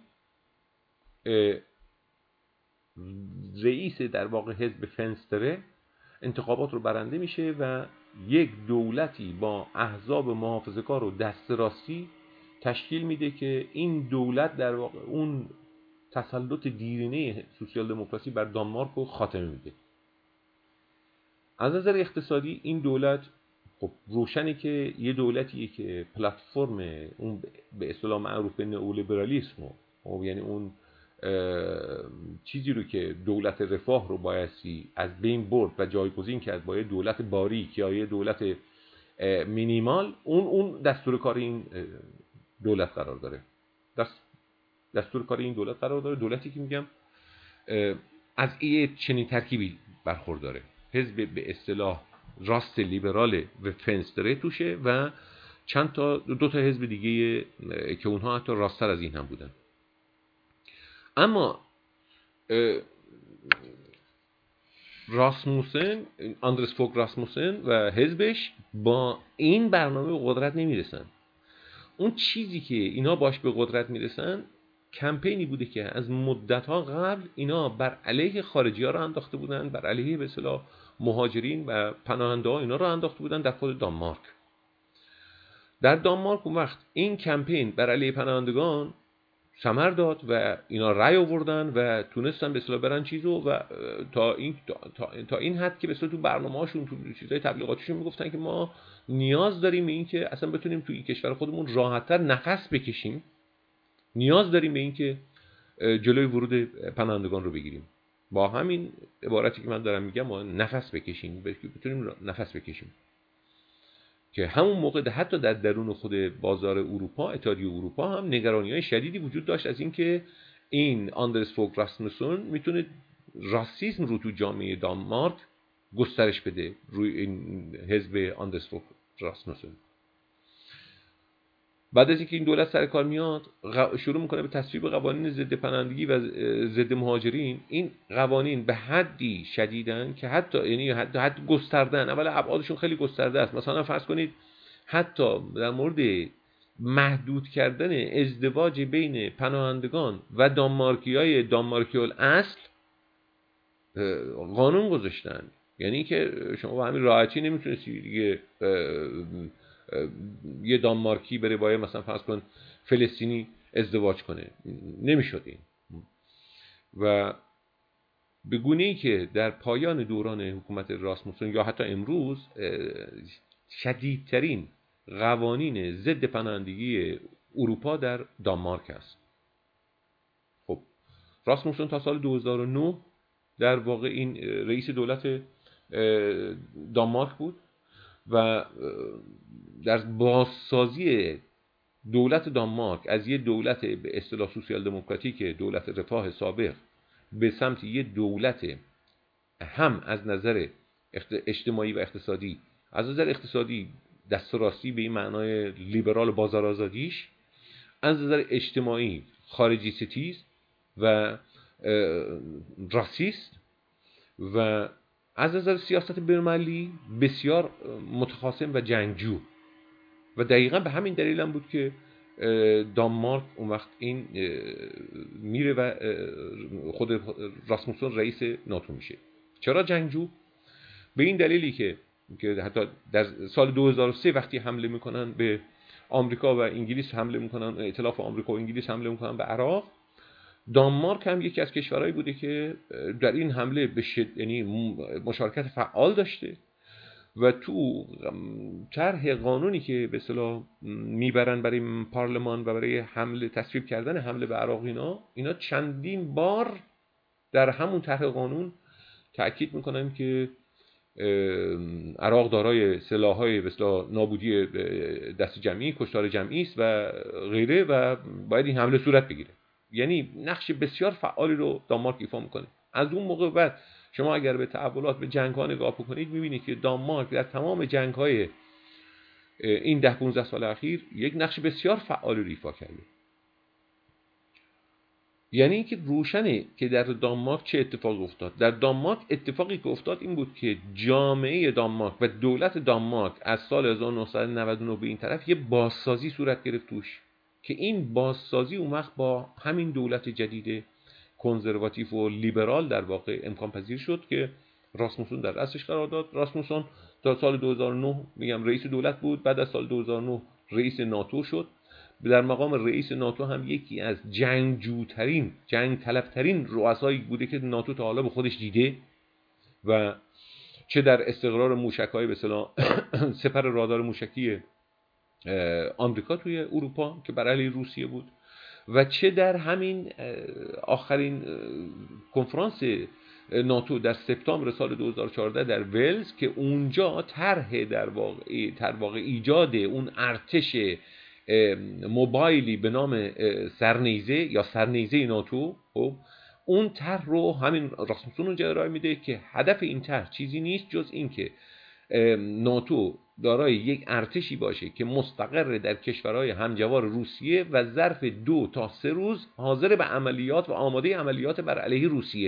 رئیس در واقع حزب فنستره انتخابات رو برنده میشه و یک دولتی با احزاب محافظه‌کار و دست راستی تشکیل میده که این دولت در واقع اون تسلط دیرینه سوسیال دموکراسی بر دانمارک رو خاتمه میده. از نظر اقتصادی این دولت خب روشنه که یه دولتیه که پلتفرم اون به اصطلاح معروف به نئولیبرالیسم و یعنی اون چیزی رو که دولت رفاه رو بایستی از بین برد و جایگزین کرد با یه دولت باریک یا یه دولت مینیمال، اون اون دستور کار این دولت قرار داره. دست دستور کار این دولت قرار داره دولتی که میگم از یه چنین ترکیبی برخورداره. حزب به اصطلاح راست لیبرال و فنستره توشه و چند تا دو تا حزب دیگه که اونها حتی راست‌تر از این هم بودن. اما راسموسن، آندرس فوگ راسموسن و حزبش با این برنامه به قدرت نمیرسن. اون چیزی که اینا باش به قدرت میرسن کمپینی بوده که از مدت‌ها قبل اینا بر علیه خارجی‌ها رو انداخته بودن، بر علیه به اصطلاح مهاجرین و پناهنده‌ها اینا رو انداخته بودن در خود دانمارک. در دانمارک اون وقت این کمپین بر علیه پناهندگان ثمر داد و اینا رأی آوردن و تونستن به اصطلاح برن چیزو و تا این تا, تا این حد که به اصطلاح تو برنامه‌هاشون تو چیزای تبلیغاتیشون میگفتن که ما نیاز داریم به این که اصلا بتونیم تو این کشور خودمون راحت‌تر نفس بکشیم، نیاز داریم به این که جلوی ورود پناهندگان رو بگیریم. با همین عبارتی که من دارم میگم ما نفس بکشیم، بتونیم نفس بکشیم. که همون موقع حتی در درون خود بازار اروپا، اتحادیه اروپا هم نگرانی‌های شدیدی وجود داشت از اینکه این آندرس فوگ راسموسن میتونه راسism رو تو جامعه دانمارک گسترش بده روی این حزب آندرس فوگ راسموسن. بعد از اینکه این دولت سر کار میاد شروع میکنه به تصویب قوانین ضد پناهندگی و ضد مهاجرین. این قوانین به حدی شدیدن که حتی یعنی حتی, حتی گستردن، اول ابعادشون خیلی گسترده است. مثلا فرض کنید حتی در مورد محدود کردن ازدواج بین پناهندگان و دانمارکیای دانمارکی الاصل قانون گذاشتن. یعنی که شما با همین راحتی نمیتونستی دیگه یه دانمارکی بره با مثلا فرض کن فلسطینی ازدواج کنه، نمیشد این. و به گونه‌ای که در پایان دوران حکومت راسموسن یا حتی امروز شدیدترین قوانین ضد پناهندگی اروپا در دانمارک است. خب راسموسن تا سال دو هزار و نه در واقع این رئیس دولت دانمارک بود و در بازسازی دولت دانمارک از یه دولت به اصطلاح سوسیال دموکراتیک، دولت رفاه سابق، به سمت یه دولت هم از نظر اجتماعی و اقتصادی، از نظر اقتصادی دست راستی به این معنای لیبرال بازار آزادیش، از نظر اجتماعی خارجی ستیز و راسیست، و از نظر سیاست بین‌المللی بسیار متخاصم و جنگجو. و دقیقاً به همین دلیل هم بود که دانمارک اون وقت این میره و خود راسموسن رئیس ناتو میشه. چرا جنگجو؟ به این دلیلی که که حتی در سال دو هزار و سه وقتی حمله میکنن به آمریکا و انگلیس، حمله میکنن ائتلاف آمریکا و انگلیس حمله میکنن به عراق، دانمارک هم یکی از کشورهایی بوده که در این حمله به شد... یعنی مشارکت فعال داشته و تو طرح قانونی که به اصطلاح میبرن برای پارلمان و برای حمله تصویب کردن حمله به عراق، اینا اینا چندین بار در همون طرح قانون تأکید میکنن که عراق دارای سلاح‌های به اصطلاح نابودی دست جمعی، کشتار جمعی است و غیره و باید این حمله صورت بگیره. یعنی نقش بسیار فعالی رو دانمارک ایفا میکنه. از اون موقع بعد شما اگر به تحولات، به جنگ‌ها نگاه بکنید می‌بینید که دانمارک در تمام جنگ‌های این ده پانزده سال اخیر یک نقش بسیار فعالی رو ایفا کرده. یعنی اینکه روشنه که در دانمارک چه اتفاقی افتاد. در دانمارک اتفاقی که افتاد این بود که جامعه دانمارک و دولت دانمارک از سال هزار و نهصد و نود و نه به این طرف یه بازسازی صورت گرفت توش، که این بازسازی اون وقت با همین دولت جدید کنزرواتیو و لیبرال در واقع امکان پذیر شد که راسموسن در رأسش قرار داد. راسموسن تا سال دو هزار و نه میگم رئیس دولت بود، بعد از سال دو هزار و نه رئیس ناتو شد. در مقام رئیس ناتو هم یکی از جنگجوترین، جنگ طلبترین رؤسایی بوده که ناتو تا حالا به خودش دیده و چه در استقرار موشک‌های به اصطلاح سپر رادار موشکی آمریکا توی اروپا که بر علیه روسیه بود، و چه در همین آخرین کنفرانس ناتو در سپتامبر سال دو هزار و چهارده در ولز که اونجا طرح در واقع در واقع ایجاد اون ارتش موبایلی به نام سرنیزه یا سرنیزه ناتو، خب اون طرح رو همین راسموسن اونجا ارائه میده که هدف این طرح چیزی نیست جز این که ناتو دارای یک ارتشی باشه که مستقر در کشورهای همجوار روسیه و ظرف دو تا سه روز حاضر به عملیات و آماده عملیات بر علیه روسیه.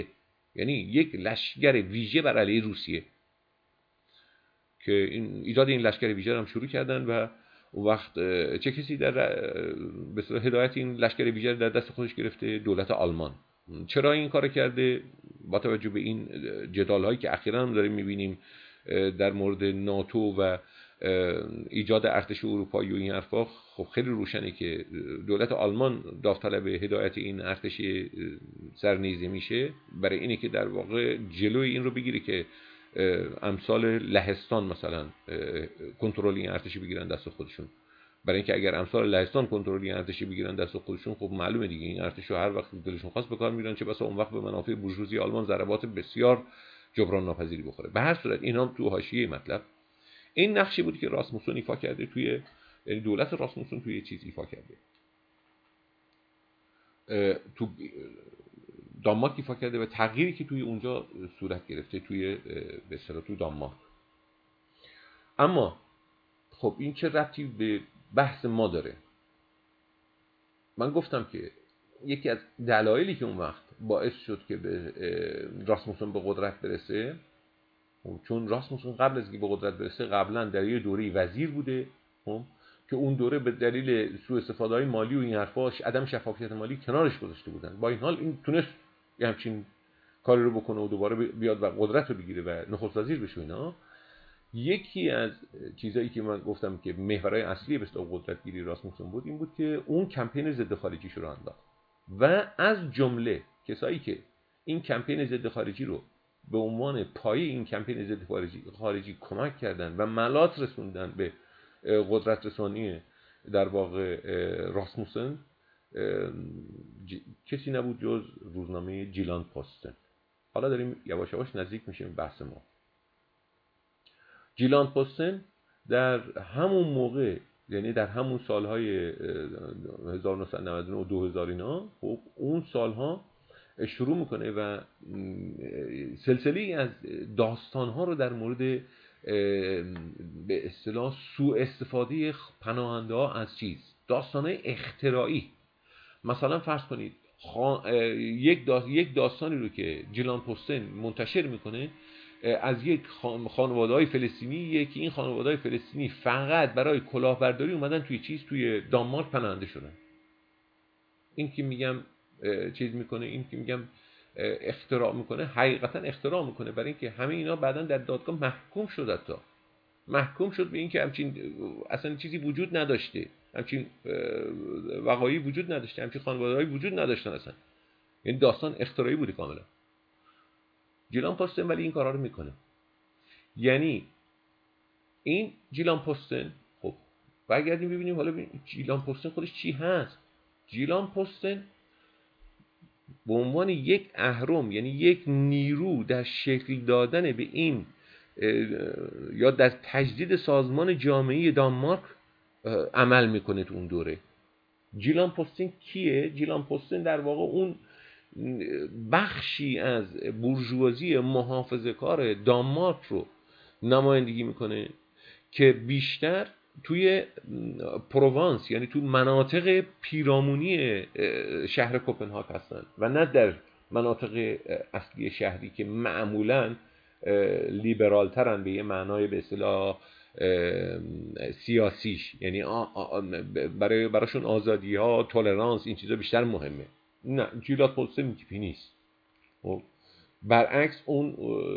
یعنی یک لشکر ویژه بر علیه روسیه که این ایجاد این لشکر ویژه هم شروع کردن و اون وقت چه کسی در به اصطلاح هدایت این لشکر ویژه در دست خودش گرفته؟ دولت آلمان. چرا این کارو کرده؟ با توجه به این جدال هایی که اخیراً هم داریم میبینیم در مورد ناتو و ایجاد ارتش اروپایی و این حرفا، خب خیلی روشنه که دولت آلمان داوطلب هدایت این ارتش سرنیزه میشه، برای اینه که در واقع جلوی این رو بگیره که امثال لهستان مثلا کنترل این ارتش بگیرن دست خودشون. برای اینکه اگر امثال لهستان کنترل این ارتش بگیرن دست خودشون، خب معلومه دیگه این ارتش رو هر وقت دلشون خواست به کار میبرن، چه بسا اون وقت به منافع بورژوازی آلمان ضربات بسیار جبران ناپذیری بخوره. به هر صورت اینا تو حاشیه مطلب این نقشی بود که راسموسون ایفا کرده توی، یعنی دولت راسموسون توی چیز ایفا کرده، تو دانمارک ایفا کرده و تغییری که توی اونجا صورت گرفته توی به اصطلاح تو دانمارک. اما خب این چه ربطی به بحث ما داره؟ من گفتم که یکی از دلایلی که اون وقت باعث شد که به راسموسون به قدرت برسه، چون راسموسون قبل از اینکه به قدرت برسه قبلا در یه دوره وزیر بوده که اون دوره به دلیل سوء استفاده‌های مالی و این حرفاش، عدم شفافیت مالی، کنارش گذاشته بودن. با این حال این تونست یه همچین کاری رو بکنه و دوباره بیاد و قدرت رو بگیره و نخست وزیر بشه. اینا یکی از چیزایی که من گفتم که محورهای اصلی به اصطلاح قدرت گیری راسموسون بود این بود که اون کمپین ضد خارجی رو انداخت و از جمله کسایی که این کمپین ضد خارجی رو به عنوان پایه این کمپین ضد خارجی خارجی کمک کردن و ملات رسوندن به قدرت رسانی در واقع راسموسن، کسی نبود جز روزنامه جیلان پستن. حالا داریم یواش یواش نزدیک میشیم بحث ما. جیلان پستن در همون موقع، یعنی در همون سالهای هزار و نهصد و نود و نه و دو هزار اینا، خب اون سالها شروع میکنه و سلسله از داستانها رو در مورد به اصطلاح سوء استفاده پناهنده ها از چیز، داستانهای اختراعی. مثلا فرض کنید خوا... یک, دا... یک داستانی رو که جیلان پستن منتشر میکنه از یک خانواده‌های فلسطینی که این خانواده‌های فلسطینی فقط برای کلاهبرداری اومدن توی چیز توی دانمارک پناهنده شدن. این که میگم چیز میکنه، این که میگم اختراع میکنه، حقیقتا اختراع میکنه، برای اینکه همه اینا بعداً در دادگاه محکوم شد، تا محکوم شد به این که همچین اصلا چیزی وجود نداشته، همچین وقایعی وجود نداشته، همچین خانواده‌ای وجود نداشتن اصلا. این داستان اختراعی بوده کاملا. جیلان پستن ولی این کارا رو میکنه. یعنی این جیلان پستن، خب برگردیم ببینیم حالا جیلان پستن خودش چی هست. جیلان پستن به عنوان یک اهرم، یعنی یک نیرو در شکل دادن به این یا در تجدید سازمان جامعه دانمارک عمل میکنه تو اون دوره. جیلان پستن کیه؟ جیلان پستن در واقع اون بخشی از بورژوازی محافظه‌کار دانمارک رو نمایندگی میکنه که بیشتر توی پروانس، یعنی توی مناطق پیرامونی شهر کوپنهاگ هستن و نه در مناطق اصلی شهری که معمولاً لیبرال ترن به یه معنای به اصطلاح سیاسیش، یعنی برای براشون آزادی ها، تولرانس، این چیزا بیشتر مهمه. نه، جیلان پستن این تیپی نیست. برعکس اون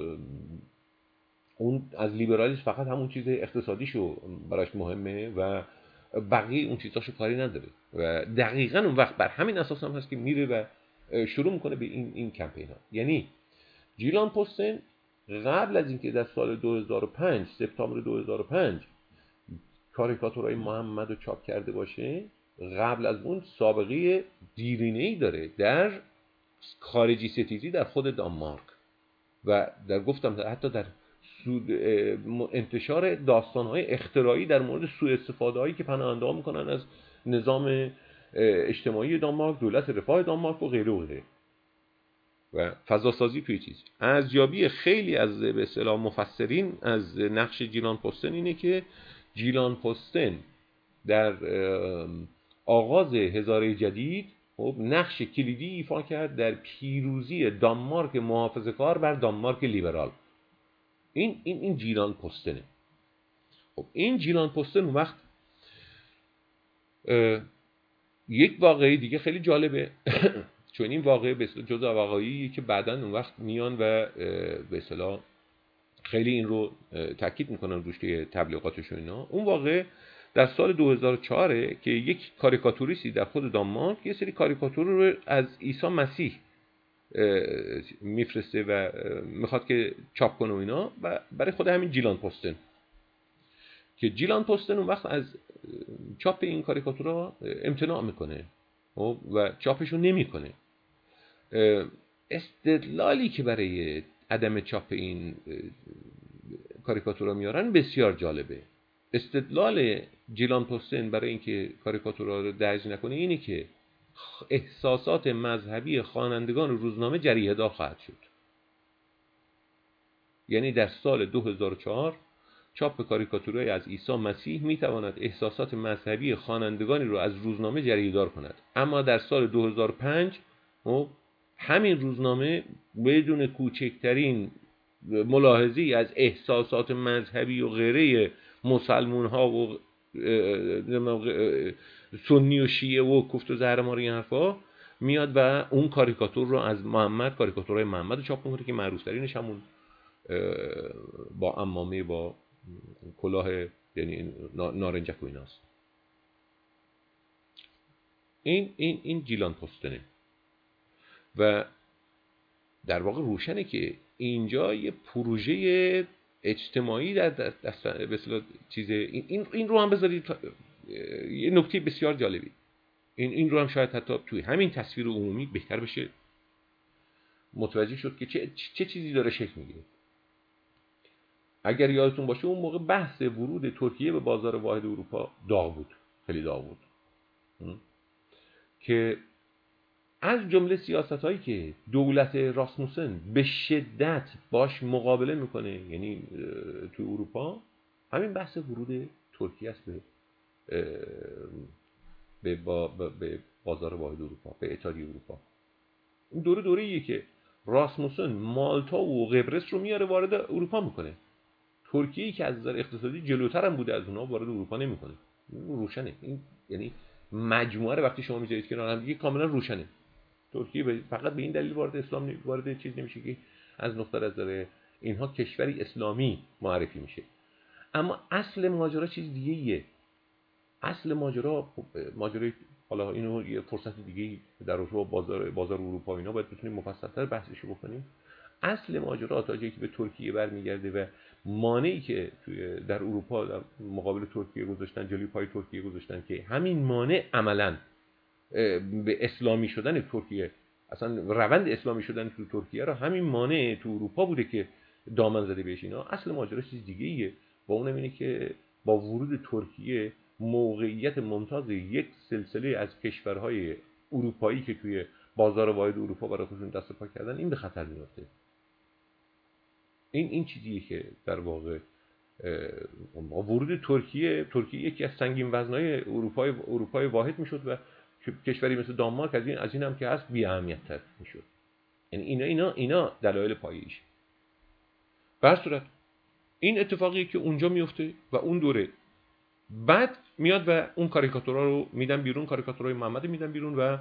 اون از لیبرالیسم فقط همون چیز اقتصادیشو براش مهمه و بقیه اون چیزاشو کاری نداره و دقیقاً اون وقت بر همین اساس هم هست که میره و شروع میکنه به این این کمپین ها. یعنی جیلان پستن قبل از اینکه در سال دو هزار و پنج، سپتامبر دو هزار و پنج کاریکاتورهای محمد رو چاپ کرده باشه، قبل از اون سابقه دیرینه‌ای داره در خارجی ستیزی در خود دانمارک و در گفتم حتی در انتشار داستان‌های اختراعی در مورد سوء استفاده‌هایی که پناهنده‌ها می‌کنن از نظام اجتماعی دانمارک، دولت رفاه دانمارک و غیره و غیره و فضاسازی توی چیز. ارزیابی خیلی از به اصطلاح مفسرین از نقش جیلان پستن اینه که جیلان پستن در آغاز هزاره جدید خب نقش کلیدی ایفا کرد در پیروزی دانمارک محافظه‌کار بر دانمارک لیبرال. این این این جیلان پوستنه. خب این جیلان پوستن اون وقت یک واقعه دیگه خیلی جالبه چون این واقعه به اصطلاح جزء واقعی که بعداً اون وقت میان و به اصطلاح خیلی این رو تاکید میکنن روش توی تبلیغاتشون اینا. اون واقعه در سال دو هزار و چهار که یک کاریکاتوریستی در خود دانمارک یه سری کاریکاتور رو از عیسی مسیح میفرسته و میخواد که چاپ کنه و اینا و برای خود همین جیلان پوستن که جیلان پوستن اون وقت از چاپ این کاریکاتورها امتناع میکنه و چاپشون نمیکنه. استدلالی که برای عدم چاپ این کاریکاتورها میارن بسیار جالبه. استدلال جیلان پوستن برای اینکه کاریکاتورها رو درج نکنه اینه که احساسات مذهبی خوانندگان روزنامه جریحه دار خواهد شد. یعنی در سال دو هزار و چهار چاپ کاریکاتورهای از عیسی مسیح میتواند احساسات مذهبی خوانندگانی رو از روزنامه جریحه دار کند، اما در سال دو هزار و پنج همین روزنامه بدون کوچکترین ملاحظه‌ای از احساسات مذهبی و غیره مسلمان ها و سنی و شیعه و کوفت و زهرمار این حرفا میاد و اون کاریکاتور رو از محمد، کاریکاتورهای محمد رو چاپ میکنه که معروف ترینش همون با عمامه با کلاه یعنی نارنجک و ایناست. این این این جیلان پوستنه و در واقع روشنه که اینجا یه پروژه اجتماعی در دست به اصطلاح چیز این این این رو هم بذارید یه نکته بسیار جالبی. این این رو هم شاید حتی توی همین تصویر عمومی بهتر بشه متوجه شد که چه چه چیزی داره شکل میگیره. اگر یادتون باشه اون موقع بحث ورود ترکیه به بازار واحد اروپا داغ بود، خیلی داغ بود که از جمله سیاست‌هایی که دولت راسموسن به شدت باش مقابله میکنه یعنی تو اروپا همین بحث ورود ترکیه است به به, با به بازار واحد اروپا، به اتحادیه اروپا. این دوره دوره‌ایه که راسموسن مالتا و قبرس رو میاره وارد اروپا میکنه. ترکیه که از نظر اقتصادی جلوتر هم بوده از اونها وارد اروپا نمیکنه. روشنه این، یعنی مجموعه رو وقتی شما میذارید کنار هم دیگه کاملا روشنه. ترکیه فقط به این دلیل وارد اسلام وارد چیز نمیشه که از نقطه نظر اینها کشوری اسلامی معرفی میشه. اما اصل ماجرا چیز دیگه ایه. اصل ماجرا ماجرای حالا اینو یه فرصت دیگه در رابطه با بازار بازار اروپا اینا باید بتونیم مفصل‌تر بحثش بکنیم. اصل ماجرا تا جایی که به ترکیه برمیگرده و مانعی که توی در اروپا در مقابل ترکیه گذاشتن، جلوی پای ترکیه گذاشتن که همین مانع عملاً به اسلامی شدن ترکیه، اصلا روند اسلامی شدن تو ترکیه را همین مانع تو اروپا بوده که دامن زده بهش اینا. اصل ماجرا چیز دیگه ایه و اونم اینه که با ورود ترکیه موقعیت ممتاز یک سلسله از کشورهای اروپایی که توی بازار واحد اروپا برای خودشون دست پا کردن این به خطر میفته. این این چیزیه که در واقع ورود ترکیه ترکیه یکی از سنگین وزنهای اروپای اروپای واحد میشد و کشوری مثل دانمارک از این از این هم که هست بی اهمیت تر میشد. یعنی اینا اینا اینا دلایل پایه‌ایش. به هر صورت این اتفاقی که اونجا میفته و اون دوره بعد میاد و اون کاریکاتورها رو میدن بیرون، کاریکاتورهای محمد میدن بیرون و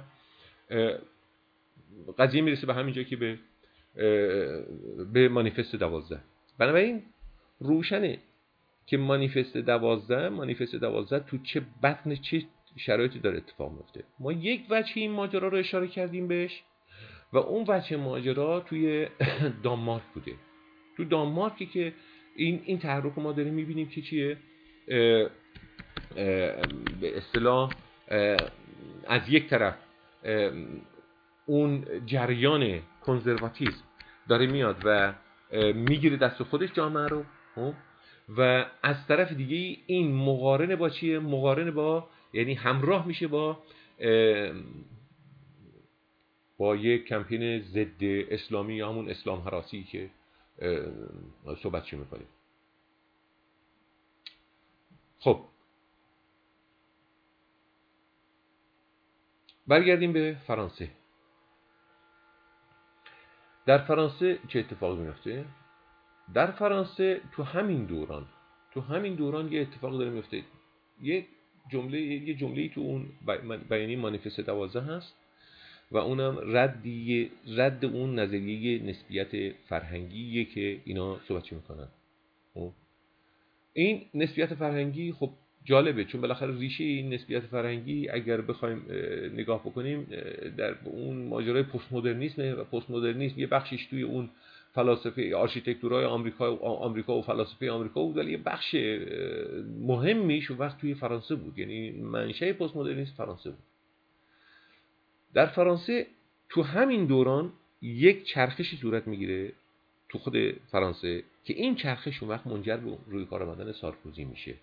قضیه میرسه به همین جایی که به به مانیفست دوازده. بنابراین روشنه که مانیفست دوازده مانیفست دوازده تو چه بطن چه شرایطی داره اتفاق میفته. ما یک وجه این ماجرا رو اشاره کردیم بهش و اون وجه ماجرا توی دانمارک بوده. تو دانمارکی که این این تحرک ما داریم میبینیم که چیه اه اه به اصطلاح از یک طرف اون جریان کنزرواتیسم داره میاد و میگیره دست خودش جامعه رو و از طرف دیگه این مقارنه با چیه؟ مقارنه با یعنی همراه میشه با با یک کمپین ضد اسلامی یا همون اسلام هراسی که صحبتش میکنیم. خب برگردیم به فرانسه. در فرانسه چه اتفاقی میفته؟ در فرانسه تو همین دوران تو همین دوران یه اتفاق داره میفته. یه جمله یه جمله‌ای تو اون بیانیه مانیفست دوازده هست و اونم ردی رد اون نظریه نسبیت فرهنگیه که اینا صحبت میکنن. این نسبیت فرهنگی خب جالبه، چون بالاخره ریشه این نسبیت فرهنگی اگر بخوایم نگاه بکنیم در اون ماجرای پست مدرنیسم و پست مدرنیسم یه بخشش توی اون فلاسفه آرشیتکتورای آمریکا و آمریکا و فلاسفه آمریکا بود، ولی یه بخش مهمیش اون وقت توی فرانسه بود. یعنی منشأ پست مدرنیسم فرانسه بود. در فرانسه تو همین دوران یک چرخشی صورت میگیره تو خود فرانسه که این چرخش اون وقت منجر به روی کار آمدن سارکوزی میشه.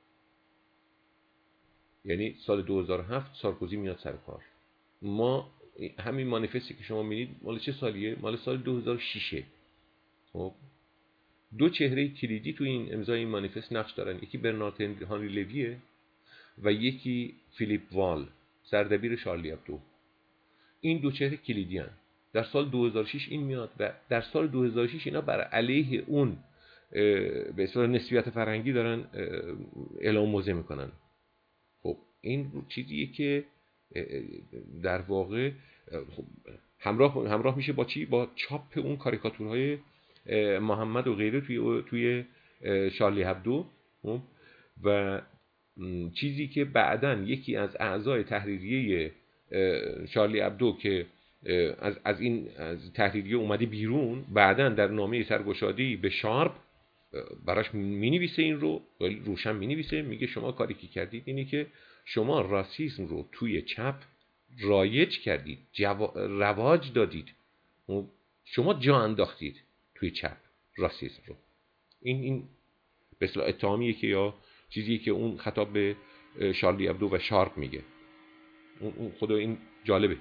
یعنی سال دو هزار و هفت سارکوزی میاد سر کار. ما همین مانیفستی که شما می‌بینید مال چه سالیه؟ مال سال دو هزار و شش. خب دو چهره کلیدی تو این امضای این مانیفست نقش دارن. یکی برنارد هانری لویه و یکی فیلیپ وال، سردبیر شارلی ابدو. این دو چهره کلیدی هستند. در سال دو هزار و شش این میاد و در سال دو هزار و شش اینا بر علیه اون به اصطلاح نسبیت فرهنگی دارن اعلام موضع میکنن. خب این چیزیه که در واقع همراه همراه میشه با چی؟ با چاپ اون کاریکاتورهای محمد و غیره توی توی شارلی ابدو و چیزی که بعداً یکی از اعضای تحریریه شارلی ابدو که از از این از تحریریه اومده بیرون، بعداً در نامه سرگشاده‌ای به شارپ براش مینویسه، این رو روشن مینویسه، میگه شما کاری که کردید اینی که شما راسیسم رو توی چپ رایج کردید، جوا... رواج دادید، شما جا انداختید توی چپ راسیسم رو. این این به اصطلاح اتهامیه که یا چیزی که اون خطاب به شارلی ابدو و شارپ میگه. اون خدا این جالبه.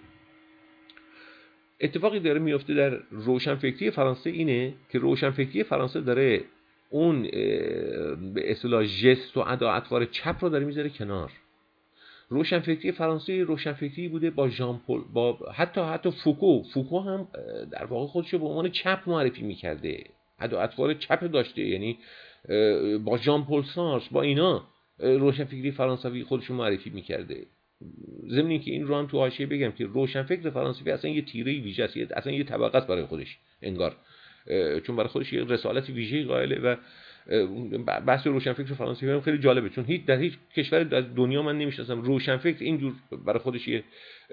اتفاقی داره میفته در روشنفکری فرانسه اینه که روشنفکری فرانسه داره اون به اصطلاح ژست و ادا اطوار چپ رو داره میذاره کنار. روشنفکری فرانسه روشنفکری بوده با ژان پل، با حتی حتی فوکو فوکو هم در واقع خودش رو به عنوان چپ معرفی میکرده، ادا اطوار چپ داشته. یعنی با ژان پل سارتر با اینا روشنفکری فرانسوی خودش رو معرفی میکرده. ضمن اینکه این رو هم تو حاشیه بگم که روشنفکر فرانسوی اصلا یه تیره ویژه است، اصلا یه طبقه است برای خودش انگار، چون برای خودش یه رسالت ویژه‌ای قائله. و بحث روشنفکر فرانسوی هم خیلی جالبه، چون هیچ در هیچ کشور از دنیا من نمی‌شناسم روشنفکر اینجور برای خودش یه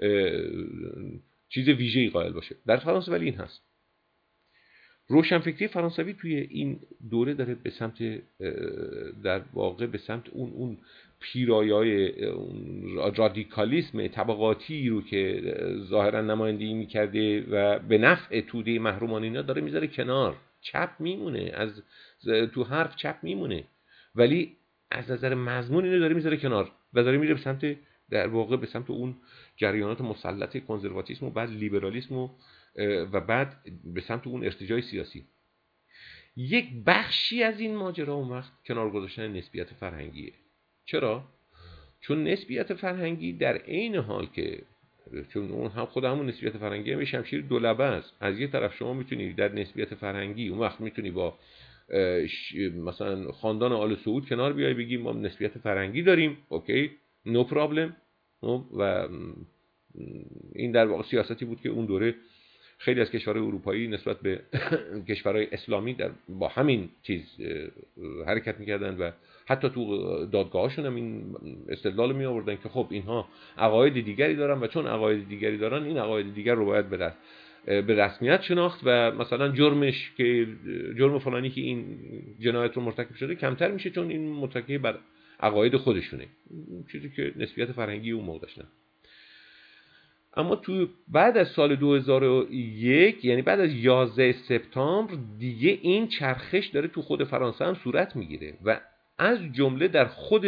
چیز ویژه‌ای قائل باشه. در فرانسه ولی این هست. روشنفکری فرانسوی توی این دوره داره به سمت در واقع به سمت اون اون پیرایه‌های رادیکالیسم طبقاتی رو که ظاهرا نمایندگی می‌کرده و به نفع توده محرومان اینا داره میذاره کنار. چپ میمونه، از تو حرف چپ میمونه، ولی از نظر مضمون اینو داره میذاره کنار و داره میره به سمت در واقع به سمت اون جریانات مسلط کنزرواتیسم و بعد لیبرالیسم و و بعد به سمت اون ارتجاع سیاسی. یک بخشی از این ماجرا اون وقت کنار گذاشتن نسبیت فرهنگیه. چرا؟ چون نسبیت فرهنگی در عین حال که چون اون هم خود همون نسبیت فرهنگی هم شمشیر دو لبه است. از یه طرف شما میتونی در نسبیت فرهنگی اون وقت میتونی با مثلا خاندان آل سعود کنار بیای بگی ما نسبیت فرهنگی داریم، اوکی، نو پرابلم. و این در واقع سیاستی بود که اون دوره خیلی از کشورهای اروپایی نسبت به کشورهای اسلامی در با همین چیز حرکت میکردن و حتی تو دادگاهاشون هم این استدلال می آوردن که خب اینها عقاید دیگری دارن و چون عقاید دیگری دارن این عقاید دیگر رو باید به به رسمیت شناخت و مثلا جرمش که جرم فلانی که این جنایت رو مرتکب شده کمتر میشه چون این متکی بر عقاید خودشونه، چیزی که نسبیت فرهنگی اون موقع داشتن. اما تو بعد از سال دو هزار و یک، یعنی بعد از یازده سپتامبر دیگه این چرخش داره تو خود فرانسه هم صورت میگیره و از جمله در خود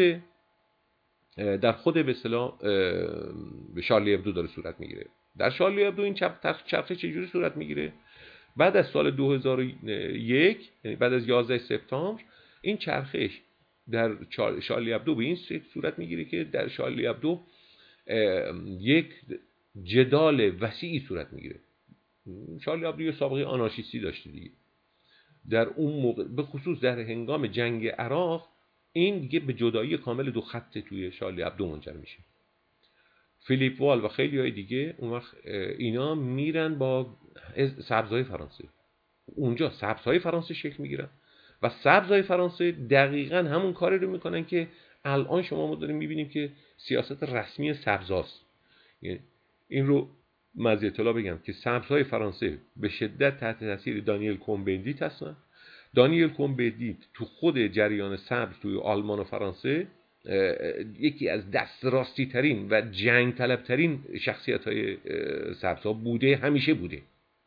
در خود به اصطلاح به شارلی ابدو داره صورت میگیره. در شارلی ابدو این چرخش چجوری صورت میگیره؟ بعد از سال دو هزار و یک، یعنی بعد از یازده سپتامبر، این چرخش در شارلی ابدو به این صورت میگیره که در شارلی ابدو یک جدال وسیعی صورت میگیره. شارلی ابدو یه سابقه آنارشیستی داشته دیگه. در اون موقع به خصوص در هنگام جنگ عراق این دیگه به جدایی کامل دو خط توی شارلی ابدو منجر میشه. فیلیپ وال و خیلی های دیگه اون وقت اینا میرن با سبزهای فرانسه، اونجا سبزهای فرانسه شکل میگیرن و سبزهای فرانسه دقیقاً همون کاری رو میکنن که الان شما ما داریم میبینیم که سیاست رسمی سبزاست. یعنی این رو مزید اطلاع بگم که سبزهای فرانسه به شدت تحت تاثیر دانیل کومبندیت هستن. دانیل کومبندیت تو خود جریان سبز توی آلمان و فرانسه یکی از دستراستی ترین و جنگ طلب ترین شخصیت های سبزها بوده، همیشه بوده.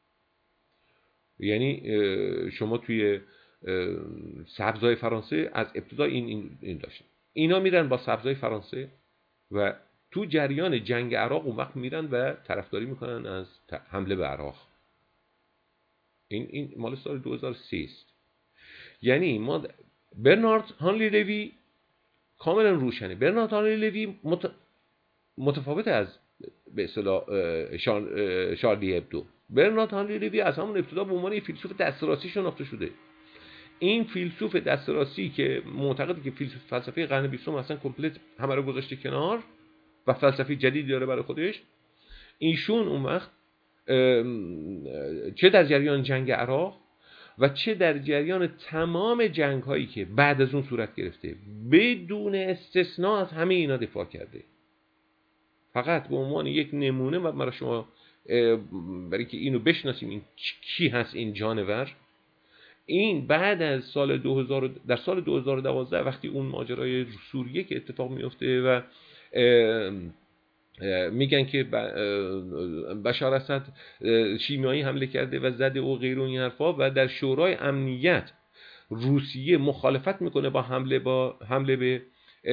یعنی شما توی سبزهای فرانسه از ابتدا این, این, این داشتن. اینا میرن با سبزهای فرانسه و تو جریان جنگ عراق اون وقت میرن و طرفداری میکنن از حمله به عراق. این این مال سال دو هزار و سه است. یعنی ما برنارد هانلی لوی کاملا روشنه. برنارد هانلی لوی مت... متفاوت از به اصطلاح شار... شارلی ابدو. برنارد هانلی لوی از همون ابتدا به عنوان فیلسوف دسترسی شناخته شده. این فیلسوف دسترسی که معتقده که فیلسوف فلسفه قرن بیستم اصلا کامپلت همه رو گذاشته کنار و فلسفه جدیدی داره برای خودش، ایشون اون وقت چه در جریان جنگ عراق و چه در جریان تمام جنگ هایی که بعد از اون صورت گرفته بدون استثناء از همه اینا دفاع کرده. فقط به عنوان یک نمونه و برای شما برای که اینو بشناسیم این کی هست این جانور، این بعد از سال دو هزار در سال دو هزار و دوازده وقتی اون ماجرای سوریه که اتفاق میفته و میگن که بشار اسد شیمیایی حمله کرده و زده و غیر و این حرفا و در شورای امنیت روسیه مخالفت میکنه با حمله با حمله به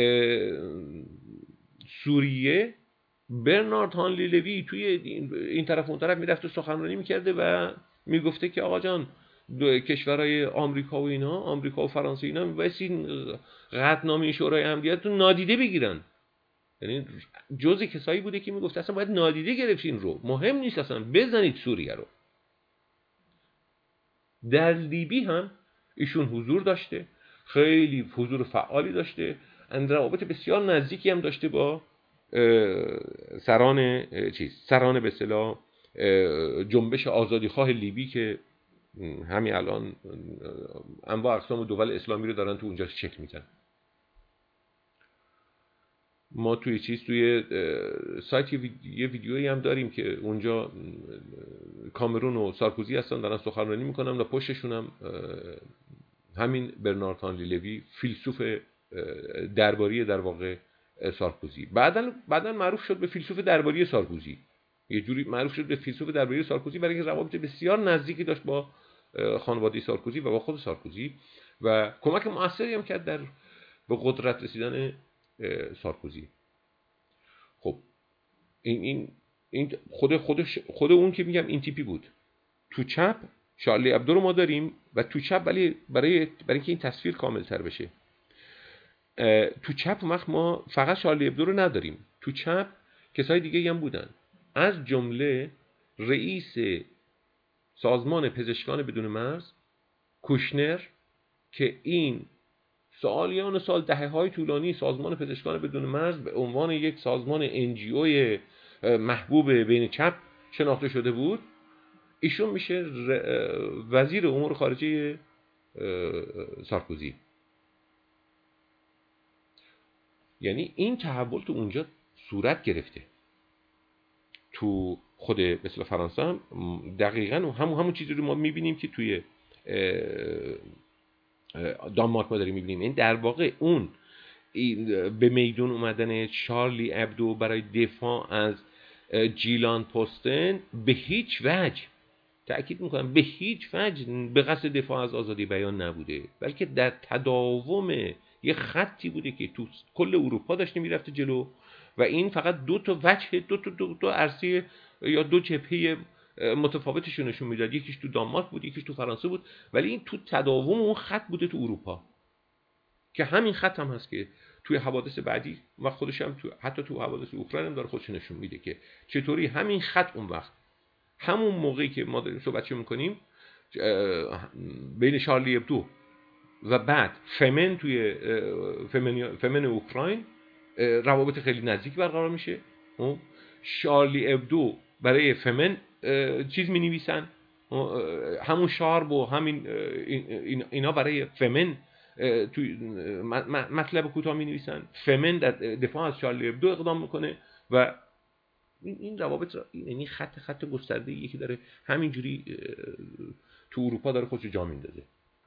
سوریه، برنارد هانلی لوی توی این طرف اون طرف میرفت و سخنرانی میکرده و میگفته که آقا جان کشورهای آمریکا و اینا، آمریکا و فرانسه اینا میبایستی قطعنامه شورای امنیت رو نادیده بگیرن. یعنی جزء کسایی بوده که میگفت اصلا باید نادیده گرفتین رو، مهم نیست اصلا بزنید سوریه رو. در لیبی هم ایشون حضور داشته، خیلی حضور فعالی داشته، روابط بسیار نزدیکی هم داشته با سران چیز سران به اصطلاح جنبش آزادیخواه لیبی که همین الان انواع اقسام دول اسلامی رو دارن تو اونجا شکل میدن. ما توی چیز توی سایت یه ویدیویی هم داریم که اونجا کامرون و سارکوزی هستن دارن سخنرانی میکنن و پشتشون هم همین برنارد هانلی لوی فیلسوف درباری در واقع سارکوزی. بعدن بعدن معروف شد به فیلسوف درباری سارکوزی، یه جوری معروف شد به فیلسوف درباری سارکوزی برای اینکه روابط بسیار نزدیکی داشت با خانواده سارکوزی و با خود سارکوزی و کمک موثری هم کرد در به قدرت رسیدن سارکوزی. خب این این این خود خودش خود اون که میگم این تیپی بود. تو چپ شارلی ابدو رو ما داریم و تو چپ ولی برای برای اینکه این تصویر کامل‌تر بشه تو چپ وقت ما فقط شارلی ابدو رو نداریم. تو چپ کسای دیگه هم بودن، از جمله رئیس سازمان پزشکان بدون مرز کوشنر که این سالیان سال دهه‌های طولانی سازمان پزشکان بدون مرز به عنوان یک سازمان انجیو محبوب بین چپ شناخته شده بود، ایشون میشه وزیر امور خارجه سارکوزی. یعنی این تحول تو اونجا صورت گرفته. تو خود مثل فرانسه هم دقیقاً همون همون چیزی رو ما میبینیم که توی دانمارک ما داریم میبینیم. این در واقع اون به میدون اومدن شارلی ابدو برای دفاع از جیلان پوستن به هیچ وجه، تأکید میکنم به هیچ وجه به قصد دفاع از آزادی بیان نبوده، بلکه در تداوم یه خطی بوده که تو کل اروپا داشته میرفته جلو و این فقط دو تا وجه دو تا دو تا عرصه یا دو جبهه متفاوتش نشون میداد. یکیش تو دانمارک بود، یکیش تو فرانسه بود، ولی این تو تداوم اون خط بوده تو اروپا که همین خط هم هست که توی حوادث بعدی و خودش هم تو حتی تو حوادث اوکراین هم داره خودش نشون میده که چطوری همین خط اون وقت همون موقعی که ما داریم صحبتشو میکنیم بین شارلی ابدو و بعد فمن توی فمن, فمن اوکراین روابط خیلی نزدیک برقرار میشه. شارلی ابدو برای فمن چیز می نویسن، همون شارب و همین اینا برای فمن توی مطلب کوتاه می نویسن. فمن در دفاع از شارلی ابدو اقدام میکنه و این روابط، یعنی خط خط گسترده یکی داره همینجوری تو اروپا داره خودش جا میندازه.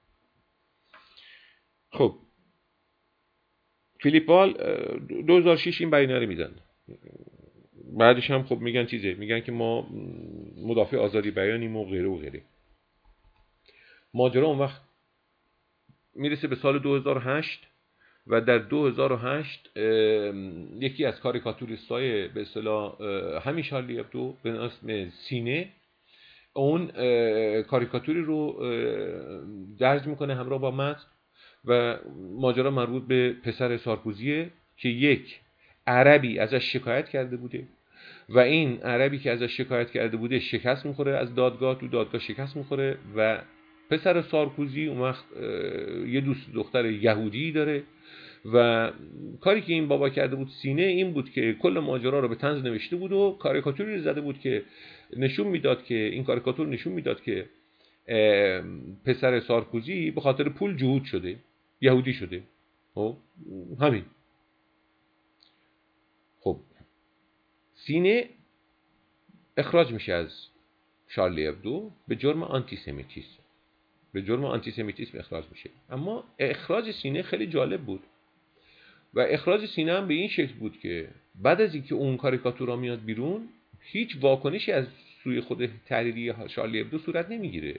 خب فیلیپ وال دو هزار و شش این بیانیه رو میدن. بعدش هم خب میگن چیزه، میگن که ما مدافع آزادی بیانیم و غیره و غیره. ماجرا اون وقت میرسه به سال دو هزار و هشت و در دو هزار و هشت یکی از کاریکاتوریستای به اصطلاح همین شارلی ابدو به اسم سینه اون کاریکاتوری رو درج میکنه همراه با متن و ماجرا مربوط به پسر سارکوزیه که یک عربی ازش شکایت کرده بوده و این عربی که ازش شکایت کرده بوده شکست میخوره از دادگاه، تو دادگاه شکست میخوره و پسر سارکوزی اون وقت یه دوست دختر یهودی داره و کاری که این بابا کرده بود سینه این بود که کل ماجرا رو به طنز نوشته بود و کاریکاتوری رو زده بود که نشون میداد که این کاریکاتور نشون میداد که پسر سارکوزی به خاطر پول جهود شده، یهودی شده. خب همین. خب سینه اخراج میشه از شارلی ابدو به جرم آنتیسمیتیسم، به جرم آنتیسمیتیسم اخراج میشه. اما اخراج سینه خیلی جالب بود و اخراج سینه هم به این شکل بود که بعد از اینکه اون کاریکاتورا میاد بیرون هیچ واکنشی از سوی خود تحریری شارلی ابدو صورت نمیگیره.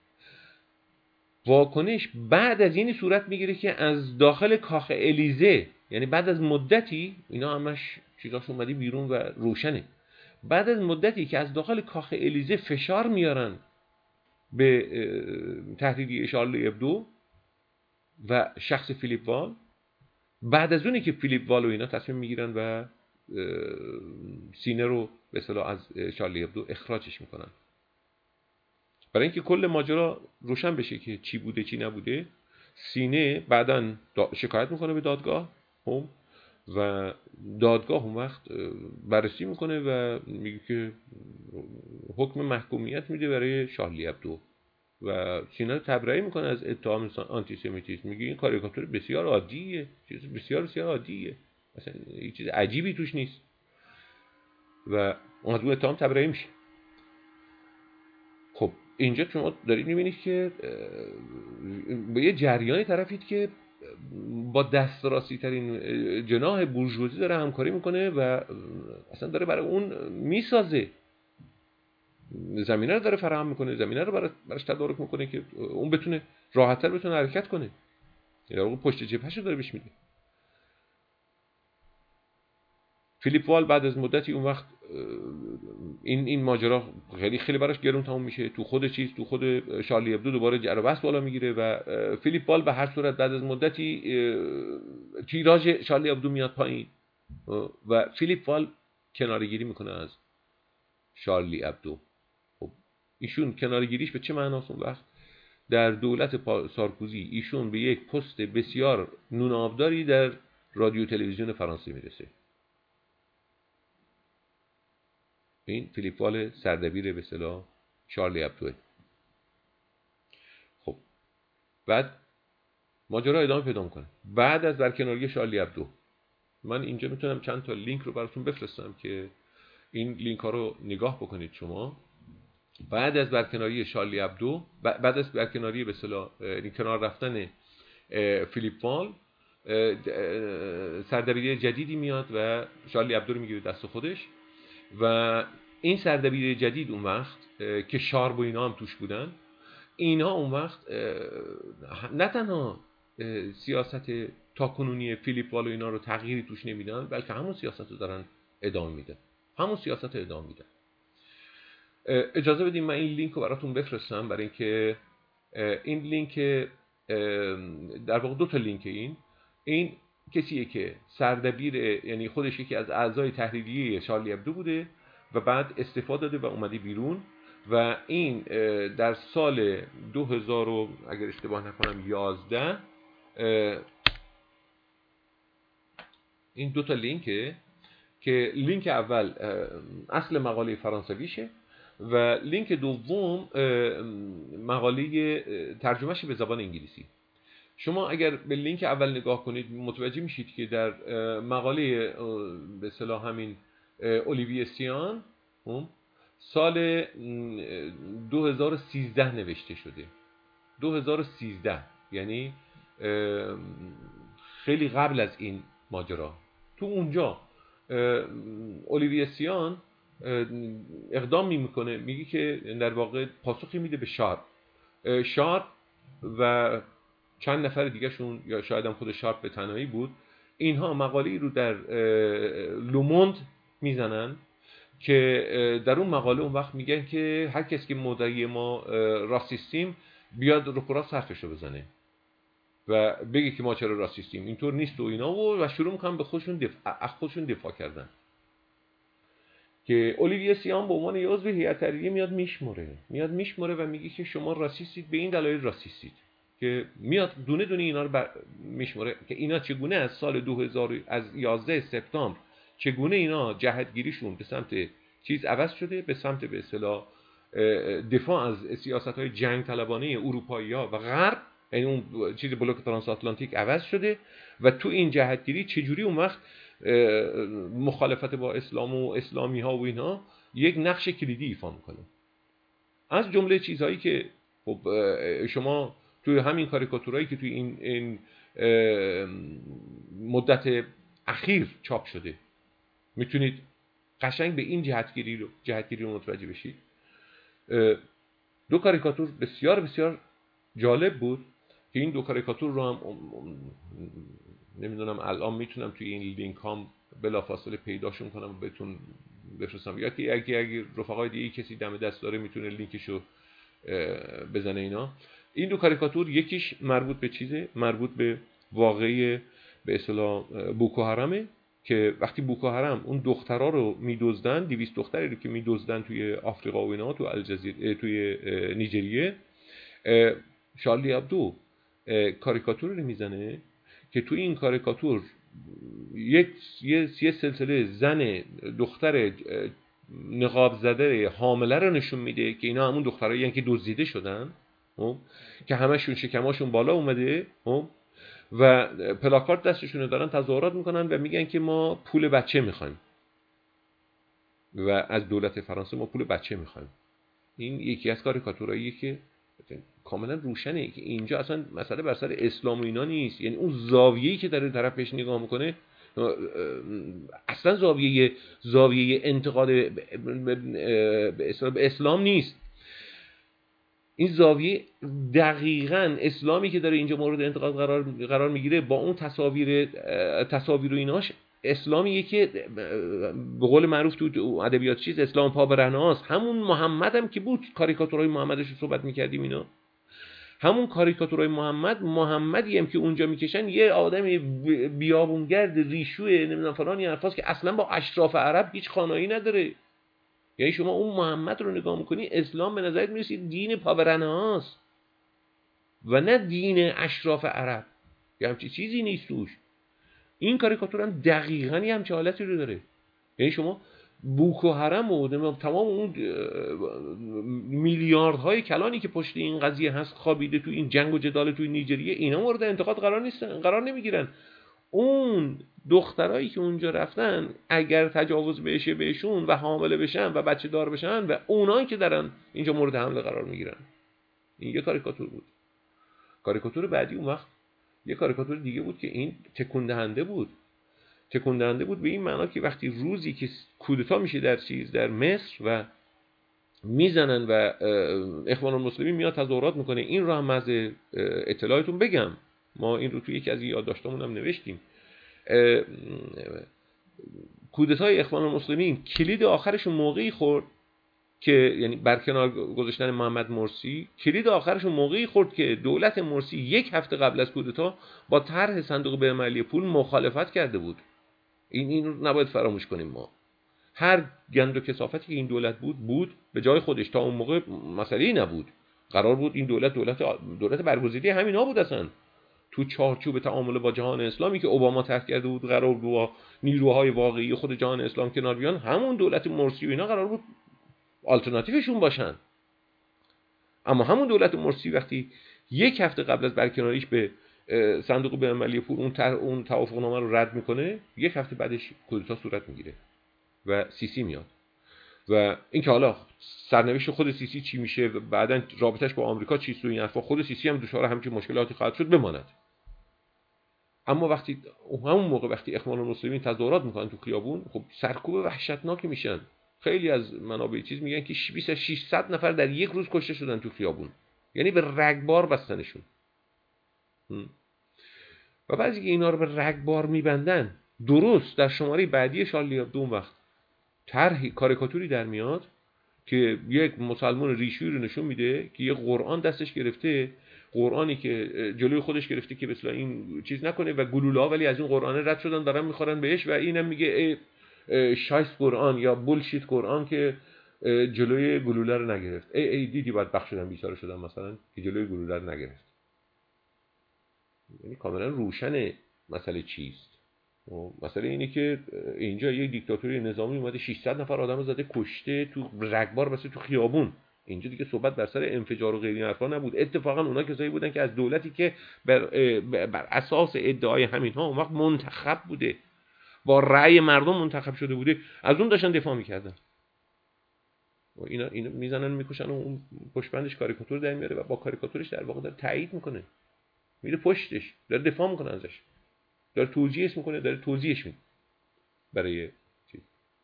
واکنش بعد از این صورت میگیره که از داخل کاخ الیزه، یعنی بعد از مدتی، اینا همش چیزاش اومدی بیرون و روشنه، بعد از مدتی که از داخل کاخ الیزه فشار میارن به تحریری شارلی ابدو و شخص فیلیپ وال، بعد از اونی که فیلیپ وال و اینا تصمیم میگیرن و سینه رو به اصطلاح از شارلی ابدو اخراجش میکنن. برای اینکه کل ماجرا روشن بشه که چی بوده چی نبوده، سینه بعداً شکایت میکنه به دادگاه هم و دادگاه اون وقت بررسی میکنه و میگه که حکم محکومیت میده برای شارلی ابدو و سینه رو تبرئه میکنه از اتهام آنتیسمیتیسم. میگه این کاریکاتور بسیار عادیه، چیز بسیار بسیار عادیه، مثلا هیچ چیز عجیبی توش نیست و اون از اون اتهام تبرئه میشه. خب اینجا شما دارید میبینید که با یه جریانی طرفید که با دسترسی ترین جناح بورژوازی داره همکاری میکنه و اصلا داره برای اون میسازه، زمینه رو داره فراهم میکنه، زمینه رو براش تدارک میکنه که اون بتونه راحت‌تر بتونه حرکت کنه، یعنی اون پشت جبهه‌شو داره بهش میده. فیلیپ وال بعد از مدتی اون وقت این این ماجرا خیلی خیلی براش گرون تموم میشه، تو خود چیز تو خود شارلی ابدو دوباره جر و بحث بالا میگیره و فیلیپ وال به هر صورت بعد از مدتی تیراژ شارلی ابدو میاد پایین و فیلیپ وال کناره‌گیری میکنه از شارلی ابدو. خب ایشون کناره‌گیریش به چه معناست؟ اون وقت در دولت سارکوزی ایشون به یک پست بسیار نون آبداری در رادیو تلویزیون فرانسه میرسه. این فیلیپ وال سردبیر به اصطلاح شارلی ابدو. خب بعد ماجرا ادامه پیدا میکنه. بعد از برکناری شارلی ابدو، من اینجا میتونم چند تا لینک رو براتون بفرستم که این لینک ها رو نگاه بکنید شما. بعد از برکناری شارلی ابدو، بعد از برکناری به اصطلاح کنار رفتن فیلیپ وال، سردبیری جدیدی میاد و شارلی ابدو رو میگیره دست خودش و این سردبیر جدید اون وقت که شارب و اینا هم توش بودن، اینا اون وقت نه تنها سیاست تاکنونی فیلیپ وال و اینا رو تغییری توش نمیدن، بلکه همون سیاست رو دارن ادامه میدن، همون سیاست رو ادامه میدن. اجازه بدیم من این لینک رو براتون بفرستم، برای اینکه این لینک در واقع دو تا لینک، این این کسیه که سردبیر، یعنی خودش یکی از اعضای تحریریه شارلی ابدو بوده و بعد استفاده داده و اومده بیرون و این در سال دو هزار اگر اشتباه نکنم یازده این دو تا لینکه که لینک اول اصل مقاله فرانسویشه و لینک دوم مقاله ترجمهش به زبان انگلیسی. شما اگر به لینک اول نگاه کنید متوجه میشید که در مقاله به اصطلاح همین اولیویه سیان سال دو هزار و سیزده نوشته شده. دو هزار و سیزده یعنی خیلی قبل از این ماجرا. تو اونجا اولیویه سیان اقدام میکنه، میگه که در واقع پاسخی میده به شارپ شارپ و چند نفر دیگه شون یا شاید هم خود شارپ به تنهایی بود، اینها مقاله‌ای رو در لوموند میزنن که در اون مقاله اون وقت میگن که هر کسی که مدعی ما راسیستیم بیاد رو کرا صرفشو بزنه و بگه که ما چرا راسیستیم، اینطور نیست و اینا و, و شروع میکنن به خودشون دفاع خودشون دفاع کردن. که اولیویه سیان به عنوان عضو هیئت تحریریه میاد میشمره میاد میشمره و میگه که شما راسیستید، به این دلایل راسیستید، که میاد دونه دونه اینا رو بر... میشمره که اینا چگونه از سال دو هزار از یازده سپتامبر چگونه اینا جهتگیریشون به سمت چیز عوض شده، به سمت به اصطلاح دفاع از سیاست‌های جنگ طلبانه اروپایی‌ها و غرب، یعنی اون چیز بلوک ترانس آتلانتیک عوض شده و تو این جهتگیری چجوری اون وقت مخالفت با اسلام و اسلامی ها و اینها یک نقش کلیدی ایفا میکنه. از جمله چیزهایی که خب شما توی همین کاریکاتورایی که توی این, این مدت اخیر چاپ شده میتونید قشنگ به این جهتگیری رو جهتگیری رو متوجه بشید. دو کاریکاتور بسیار بسیار جالب بود که این دو کاریکاتور رو هم نمیدونم الان میتونم توی این لینک هام بلافاصله پیداشون کنم و بهتون بفرستم، یا که اگه اگه رفقای دیگه کسی دم دست داره میتونه لینکشو بزنه. اینا این دو کاریکاتور یکیش مربوط به چیزه، مربوط به واقعه به اصطلاح بوکو حرامه که وقتی بوکو حرام اون دخترها رو میدزدن، دویست دختری رو که میدزدن توی آفریقا و اینا، تو الجزیره، توی نیجریه، شارلی ابدو کاریکاتور رو میزنه که تو این کاریکاتور یک یه سلسله زن دختر نقاب زده حامله رو نشون میده که اینا همون دخترایی هستن که دزدیده شدن که همشون شکماشون بالا اومده و پلاکارد دستشون دارن تظاهرات میکنن و میگن که ما پول بچه میخوایم و از دولت فرانسه ما پول بچه میخوایم. این یکی از کاریکاتوراییه که کاملا روشنه که اینجا اصلا مسئله بر سر اسلام و اینا نیست، یعنی اون زاویه‌ای که در طرف پیش نگاه میکنه اصلا زاویه زاویه انتقاد به اسلام نیست. این زاویه دقیقاً اسلامی که داره اینجا مورد انتقاد قرار قرار میگیره با اون تصاویر تصاویر و ایناش اسلامیه که به قول معروف تو ادبیات چیز اسلام پا برهنه‌است. همون محمد هم که بود کاریکاتورای محمدش رو صحبت میکردیم، اینا همون کاریکاتورای محمد محمدی هم که اونجا میکشن یه آدم بیابونگرد ریشوی نمیدونم فلانی حرفاست که اصلا با اشراف عرب هیچ خانایی نداره. یعنی شما اون محمد رو نگاه میکنی اسلام به نظرت میرسه دین پا برهنه‌است و نه دین اشراف عرب، یه همچین چیزی نیست توش. این کاریکاتور هم دقیقاً یه همچین حالتی رو داره. یعنی شما بوکو حرام و تمام اون میلیاردهای کلانی که پشت این قضیه هست خوابیده تو این جنگ و جدال توی نیجریه، اینا مورد انتقاد قرار نیستن، قرار نمیگیرن. اون دخترایی که اونجا رفتن اگر تجاوز بشه بهشون و حامله بشن و بچه دار بشن و اونایی که دارن اینجا مورد حمله قرار میگیرن. این یه کاریکاتور بود. کاریکاتور بعدی اون وقت یه کاریکاتور دیگه بود که این تکون دهنده بود. تکون دهنده بود به این معنا که وقتی روزی که کودتا میشه در چیز در مصر و میزنن و اخوان المسلمین میاد تظاهرات میکنه، این رو هم از اطلاعاتون بگم، ما این رو توی یکی از یادداشتامون هم نوشتیم، کودتای اخوان المسلمین کلید آخرشون موقعی خورد که یعنی برکنار گذاشتن محمد مرسی، کلید آخرش موقعی خورد که دولت مرسی یک هفته قبل از کودتا با طرح صندوق بین‌المللی پول مخالفت کرده بود. این این رو نباید فراموش کنیم. ما هر گند و کثافتی که این دولت بود بود به جای خودش. تا اون موقع مسئله‌ای نبود. قرار بود این دولت دولت دولت برگزیده همینا بود. اصلا تو چارچوب تعامل با جهان اسلامی که اوباما طرح کرده بود قرار بود با نیروهای واقعی خود جهان اسلام کنار بیان، همون دولت مرسی و اینا قرار بود آلترناتیوشون باشن. اما همون دولت مرسی وقتی یک هفته قبل از برکناریش به صندوق بین‌المللی پول اون تر اون توافقنامه رو رد میکنه، یک هفته بعدش کودتا صورت میگیره و سیسی میاد. و اینکه حالا سرنوشت خود سیسی چی میشه و بعداً رابطش با آمریکا چیست و این حرفا، خود سیسی هم دچار همچین مشکلاتی خواهد شد بماند. اما وقتی همون موقع وقتی اخوان المسلمین تظاهرات میکنن تو خیابون، خب سرکوب وحشتناکی میشن. خیلی از منابع چیز میگن که بیش از ششصد نفر در یک روز کشته شدن تو خیابون، یعنی به رگبار بستنشون. و بعضی که اینا رو به رگبار میبندن، درست در شماره بعدی شارلی ابدو اون وقت طرحی کاریکاتوری در میاد که یک مسلمان ریشویی رو نشون میده که یه قرآن دستش گرفته، قرآنی که جلوی خودش گرفته که مثلا این چیز نکنه و گلوله ولی از این قرآن رد شدن دارن میخورن بهش و اینم میگه شایست قرآن یا بولشیت قرآن که جلوی گلوله رو نگرفت. ای ای دیدی باید بخش شدن بیچاره شدن مثلا که جلوی گلوله رو نگرفت. یعنی کاملا روشن مسئله چیست. مسئله اینه که اینجا یک دیکتاتوری نظامی اومده ششصد نفر آدم زده کشته تو رگبار بس تو خیابون. اینجا دیگه صحبت بر سر انفجار و غیری حرفا نبود. اتفاقا اونا کسایی بودن که از دولتی که بر, بر اساس ادعای همین ها اون وقت منتخب بوده، با رأی مردم منتخب شده بوده، از اون داشتن دفاع میکردن. و اینا اینا میزنن میکشن و اون پشتبندش کاریکاتور در میاره و با کاریکاتورش در واقع داره تایید میکنه، میره پشتش داره دفاع میکنه ازش، داره توجیهش میکنه، داره توضیحش میده برای چیز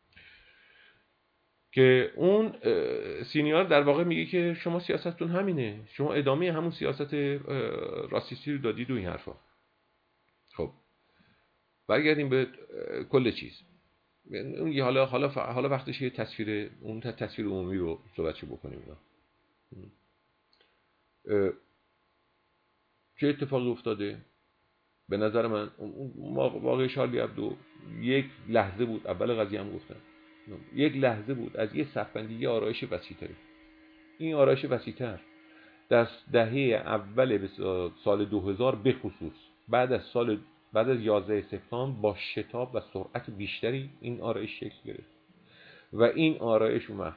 که اون سینیور در واقع میگه که شما سیاستتون همینه، شما ادامه همون سیاست راسیستی رو دادید و این حرفا. خب برگردیم به کل چیز. اون حالا حالا حالا وقتشه تصویر اون تصویر عمومی رو صحبتشو بکنیم. اینا چه اتفاقی افتاده؟ به نظر من واقعی شارلی ابدو یک لحظه بود، اول قضیه هم گفتم، یک لحظه بود از یه صفبندی یه آرایش وسیع‌تری. این آرایش وسیع‌تر در دهه اول به سال دو هزار به خصوص بعد از سال بعد از یازده سپتامبر با شتاب و سرعت بیشتری این آرایش شکل گرفت و این آرایش اومد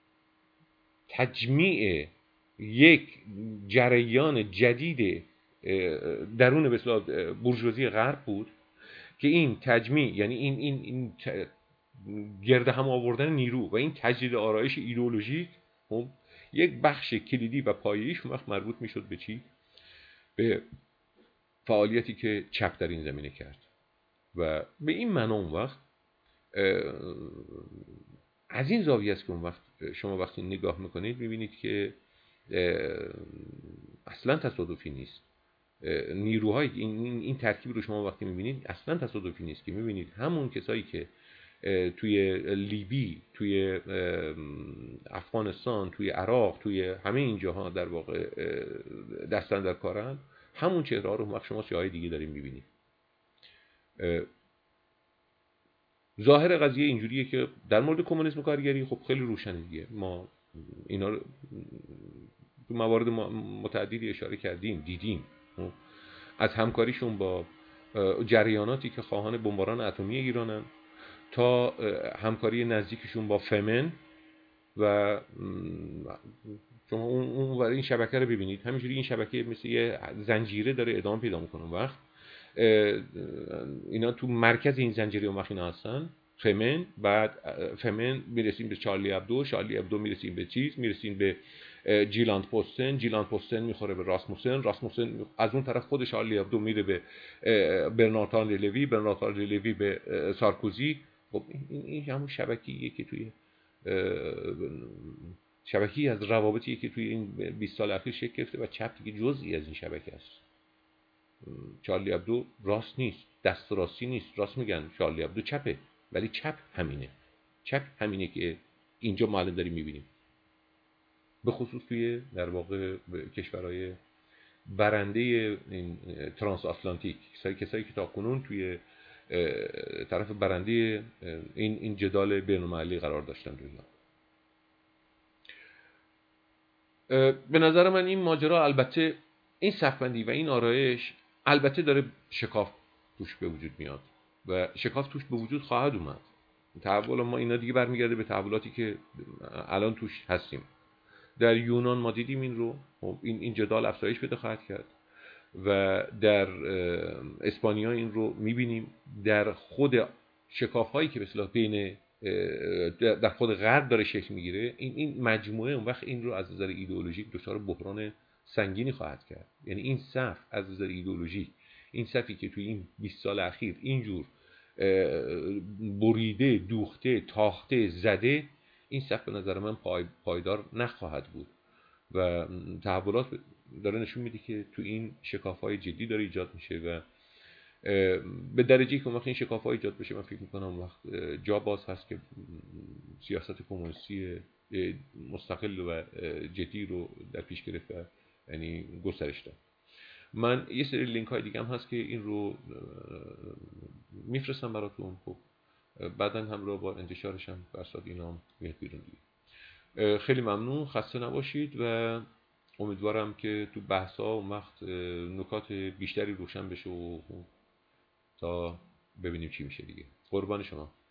تجمیع یک جریان جدید درون به اصطلاح بورژوازی غرب بود که این تجمیع یعنی این این این گرد هم آوردن نیرو و این تجدید آرایش ایدئولوژیک یک بخش کلیدی و پایه‌ایش وقت مربوط میشد به چی؟ به فعالیتی که چپ در این زمینه کرد. و به این معنا اون وقت از این زاویه است که اون وقت شما وقتی نگاه میکنید میبینید که اصلا تصادفی نیست. نیروهای این این ترکیب رو شما وقتی میبینید اصلا تصادفی نیست که میبینید همون کسایی که توی لیبی، توی افغانستان، توی عراق، توی همه این جاها در واقع دستن در کارن، همون چهره ها رو وقت شما سیاهای دیگه داریم میبینید. ظاهر قضیه اینجوریه که در مورد کمونیسم کارگری خب خیلی روشنه دیگه. ما اینا رو تو موارد متعددی اشاره کردیم، دیدیم از همکاریشون با جریاناتی که خواهان بمباران اتمی ایرانن تا همکاری نزدیکشون با فمن و شما اون اون این شبکه رو ببینید. همینجوری این شبکه مثل یه زنجیره داره ادامه پیدا میکنه. وقت اینا تو مرکز این زنجیره اون وقت اینا هستن، فمن، بعد فمن میرسیم به شارلی ابدو، شارلی ابدو میرسیم به چیز، میرسیم به جیلاند پوستن، جیلاند پوستن میخوره به راسموسن، راسموسن از اون طرف خود شارلی ابدو میره به برناردان لوی، برناردان لوی به سارکوزی. خب این این همون شبکه‌ایه که توی شبکه‌ای از روابطی که توی این بیست سال اخیر شکل گرفته و چپ دیگه جزئی از این شبکه است. شارلی ابدو راست نیست، دست راستی نیست. راست میگن شارلی ابدو چپه، ولی چپ همینه. چپ همینه که اینجا ما الان داریم میبینیم. به خصوص توی در واقع کشورهای برنده این ترانس آتلانتیک، کسایی کسایی که تاکنون توی طرف برنده این این جدال بین‌المللی قرار داشتن دنیا. به نظر من این ماجرا، البته این صفبندی و این آرایش البته داره شکاف توش به وجود میاد و شکاف توش به وجود خواهد اومد. تحول ما اینا دیگه برمیگرده به تحولاتی که الان توش هستیم. در یونان ما دیدیم این رو، این این جدال افزایش پیدا خواهد کرد و در اسپانیا این رو میبینیم، در خود شکاف هایی که به اصطلاح بین در خود غرب داره شکل میگیره. این این مجموعه اون وقت این رو از نظر ایدئولوژیک دچار بحران سنگینی خواهد کرد. یعنی این صف از نظر ایدئولوژیک، این صفی که توی این بیست سال اخیر اینجور بریده، دوخته، تاخته، زده، این صف به نظر من پای، پایدار نخواهد بود و تحولات داره نشون میده که تو این شکاف‌های جدی داره ایجاد میشه و به درجه‌ای که وقتی این شکاف‌ها ایجاد بشه، من فکر می‌کنم وقت جا باز هست که سیاست کمونیستی مستقل و جدی رو در پیش گرفت و یعنی گسترش داد. من یه سری لینک های دیگه هم هست که این رو میفرستم براتون، خب بعداً همراه با انتشارش هم برساد اینا هم میاد بیرون دیگه. خیلی ممنون، خسته نباشید و امیدوارم که تو بحث‌ها اون وقت نکات بیشتری روشن بشه و تا ببینیم چی میشه دیگه. قربان شما.